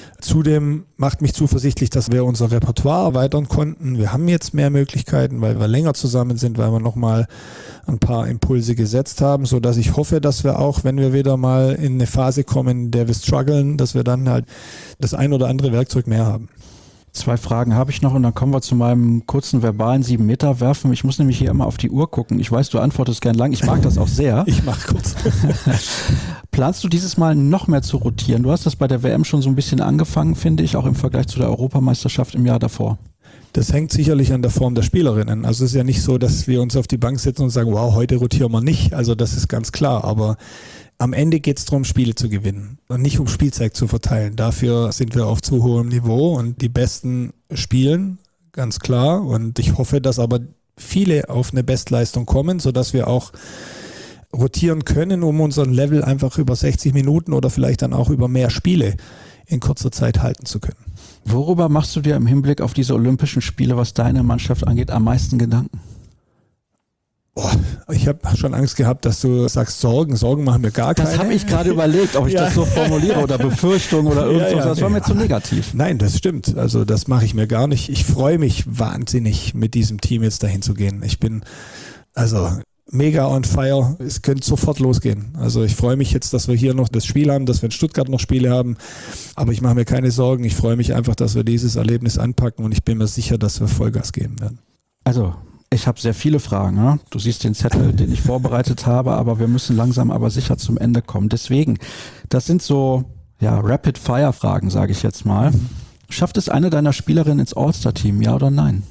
Zudem macht mich zuversichtlich, dass wir unser Repertoire erweitern konnten. Wir haben jetzt mehr Möglichkeiten, weil wir länger zusammen sind, weil wir nochmal ein paar Impulse gesetzt haben, so dass ich hoffe, dass wir auch, wenn wir wieder mal in eine Phase kommen, in der wir strugglen, dass wir dann halt das ein oder andere Werkzeug mehr haben. Zwei Fragen habe ich noch und dann kommen wir zu meinem kurzen verbalen sieben Meter werfen. Ich muss nämlich hier immer auf die Uhr gucken. Ich weiß, du antwortest gern lang. Ich mag das auch sehr. Ich mach kurz. Planst du dieses Mal noch mehr zu rotieren? Du hast das bei der W M schon so ein bisschen angefangen, finde ich, auch im Vergleich zu der Europameisterschaft im Jahr davor. Das hängt sicherlich an der Form der Spielerinnen. Also es ist ja nicht so, dass wir uns auf die Bank setzen und sagen, wow, heute rotieren wir nicht. Also das ist ganz klar. Aber am Ende geht es darum, Spiele zu gewinnen und nicht um Spielzeit zu verteilen. Dafür sind wir auf zu hohem Niveau und die Besten spielen, ganz klar. Und ich hoffe, dass aber viele auf eine Bestleistung kommen, sodass wir auch rotieren können, um unseren Level einfach über sechzig Minuten oder vielleicht dann auch über mehr Spiele in kurzer Zeit halten zu können. Worüber machst du dir im Hinblick auf diese Olympischen Spiele, was deine Mannschaft angeht, am meisten Gedanken? Oh, ich habe schon Angst gehabt, dass du sagst Sorgen. Sorgen machen wir gar keine. Das habe ich gerade überlegt, ob ich ja. das so formuliere oder Befürchtung oder irgendwas. Ja, ja, das war nee. mir zu negativ. Nein, das stimmt. Also das mache ich mir gar nicht. Ich freue mich wahnsinnig, mit diesem Team jetzt dahin zu gehen. Ich bin also mega on fire. Es könnte sofort losgehen. Also ich freue mich jetzt, dass wir hier noch das Spiel haben, dass wir in Stuttgart noch Spiele haben. Aber ich mache mir keine Sorgen. Ich freue mich einfach, dass wir dieses Erlebnis anpacken und ich bin mir sicher, dass wir Vollgas geben werden. Also ich habe sehr viele Fragen. Ne? Du siehst den Zettel, den ich vorbereitet habe, aber wir müssen langsam aber sicher zum Ende kommen. Deswegen, das sind so ja, Rapid-Fire-Fragen, sage ich jetzt mal. Mhm. Schafft es eine deiner Spielerinnen ins All-Star-Team, ja oder nein?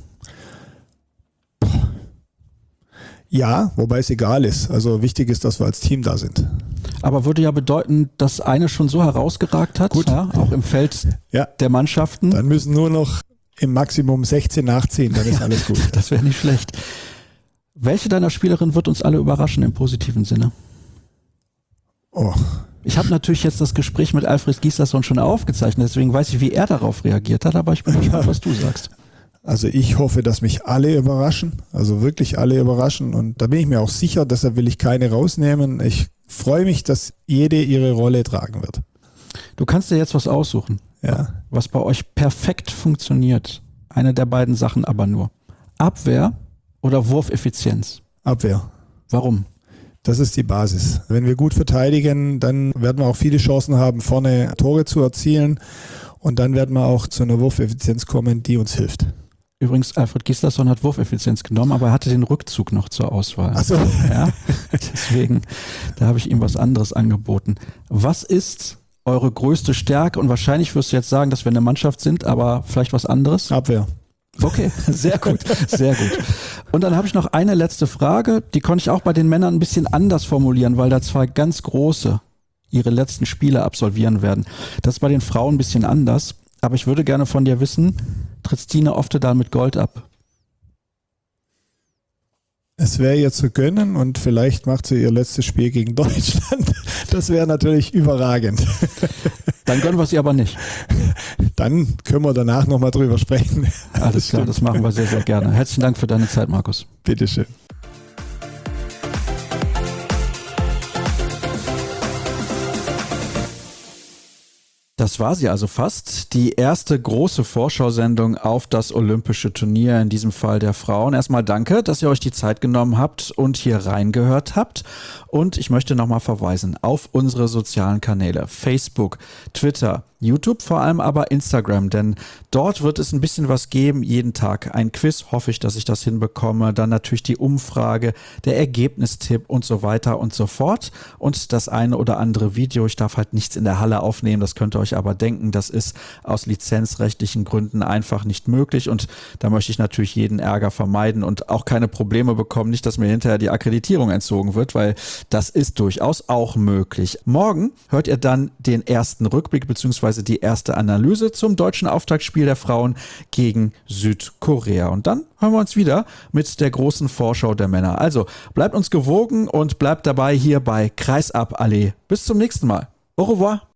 Ja, wobei es egal ist. Also wichtig ist, dass wir als Team da sind. Aber würde ja bedeuten, dass eine schon so herausgeragt hat, Gut. Ja, auch im Feld ja. der Mannschaften. Dann müssen nur noch im Maximum sechzehn nachziehen, dann ist ja, alles gut. Das wäre nicht schlecht. Welche deiner Spielerinnen wird uns alle überraschen im positiven Sinne? Oh. Ich habe natürlich jetzt das Gespräch mit Alfred Gislason schon aufgezeichnet, deswegen weiß ich, wie er darauf reagiert hat, aber ich bin gespannt, was du sagst. Also ich hoffe, dass mich alle überraschen, also wirklich alle überraschen und da bin ich mir auch sicher, deshalb will ich keine rausnehmen. Ich freue mich, dass jede ihre Rolle tragen wird. Du kannst dir jetzt was aussuchen. Ja. Was bei euch perfekt funktioniert. Eine der beiden Sachen aber nur. Abwehr oder Wurfeffizienz? Abwehr. Warum? Das ist die Basis. Wenn wir gut verteidigen, dann werden wir auch viele Chancen haben, vorne Tore zu erzielen und dann werden wir auch zu einer Wurfeffizienz kommen, die uns hilft. Übrigens, Alfred Gislason hat Wurfeffizienz genommen, aber er hatte den Rückzug noch zur Auswahl. Ach so. Ja, deswegen, da habe ich ihm was anderes angeboten. Was ist eure größte Stärke? Und wahrscheinlich wirst du jetzt sagen, dass wir eine Mannschaft sind, aber vielleicht was anderes? Abwehr. Okay, sehr gut, sehr gut. Und dann habe ich noch eine letzte Frage, die konnte ich auch bei den Männern ein bisschen anders formulieren, weil da zwei ganz große ihre letzten Spiele absolvieren werden. Das ist bei den Frauen ein bisschen anders, aber ich würde gerne von dir wissen, tritt Stine Oftedal mit Gold ab? Es wäre ihr zu gönnen und vielleicht macht sie ihr letztes Spiel gegen Deutschland. Das wäre natürlich überragend. Dann gönnen wir es ihr aber nicht. Dann können wir danach nochmal drüber sprechen. Alles klar, das machen wir sehr, sehr gerne. Herzlichen Dank für deine Zeit, Markus. Bitteschön. Das war sie also fast. Die erste große Vorschau-Sendung auf das Olympische Turnier, in diesem Fall der Frauen. Erstmal danke, dass ihr euch die Zeit genommen habt und hier reingehört habt. Und ich möchte nochmal verweisen auf unsere sozialen Kanäle. Facebook, Twitter, YouTube, vor allem aber Instagram, denn dort wird es ein bisschen was geben, jeden Tag ein Quiz, hoffe ich, dass ich das hinbekomme, dann natürlich die Umfrage, der Ergebnistipp und so weiter und so fort und das eine oder andere Video. Ich darf halt nichts in der Halle aufnehmen, das könnt ihr euch aber denken, das ist aus lizenzrechtlichen Gründen einfach nicht möglich und da möchte ich natürlich jeden Ärger vermeiden und auch keine Probleme bekommen, nicht, dass mir hinterher die Akkreditierung entzogen wird, weil das ist durchaus auch möglich. Morgen hört ihr dann den ersten Rückblick bzw. die erste Analyse zum deutschen Auftaktspiel der Frauen gegen Südkorea. Und dann hören wir uns wieder mit der großen Vorschau der Männer. Also bleibt uns gewogen und bleibt dabei hier bei Kreisab Allee. Bis zum nächsten Mal. Au revoir.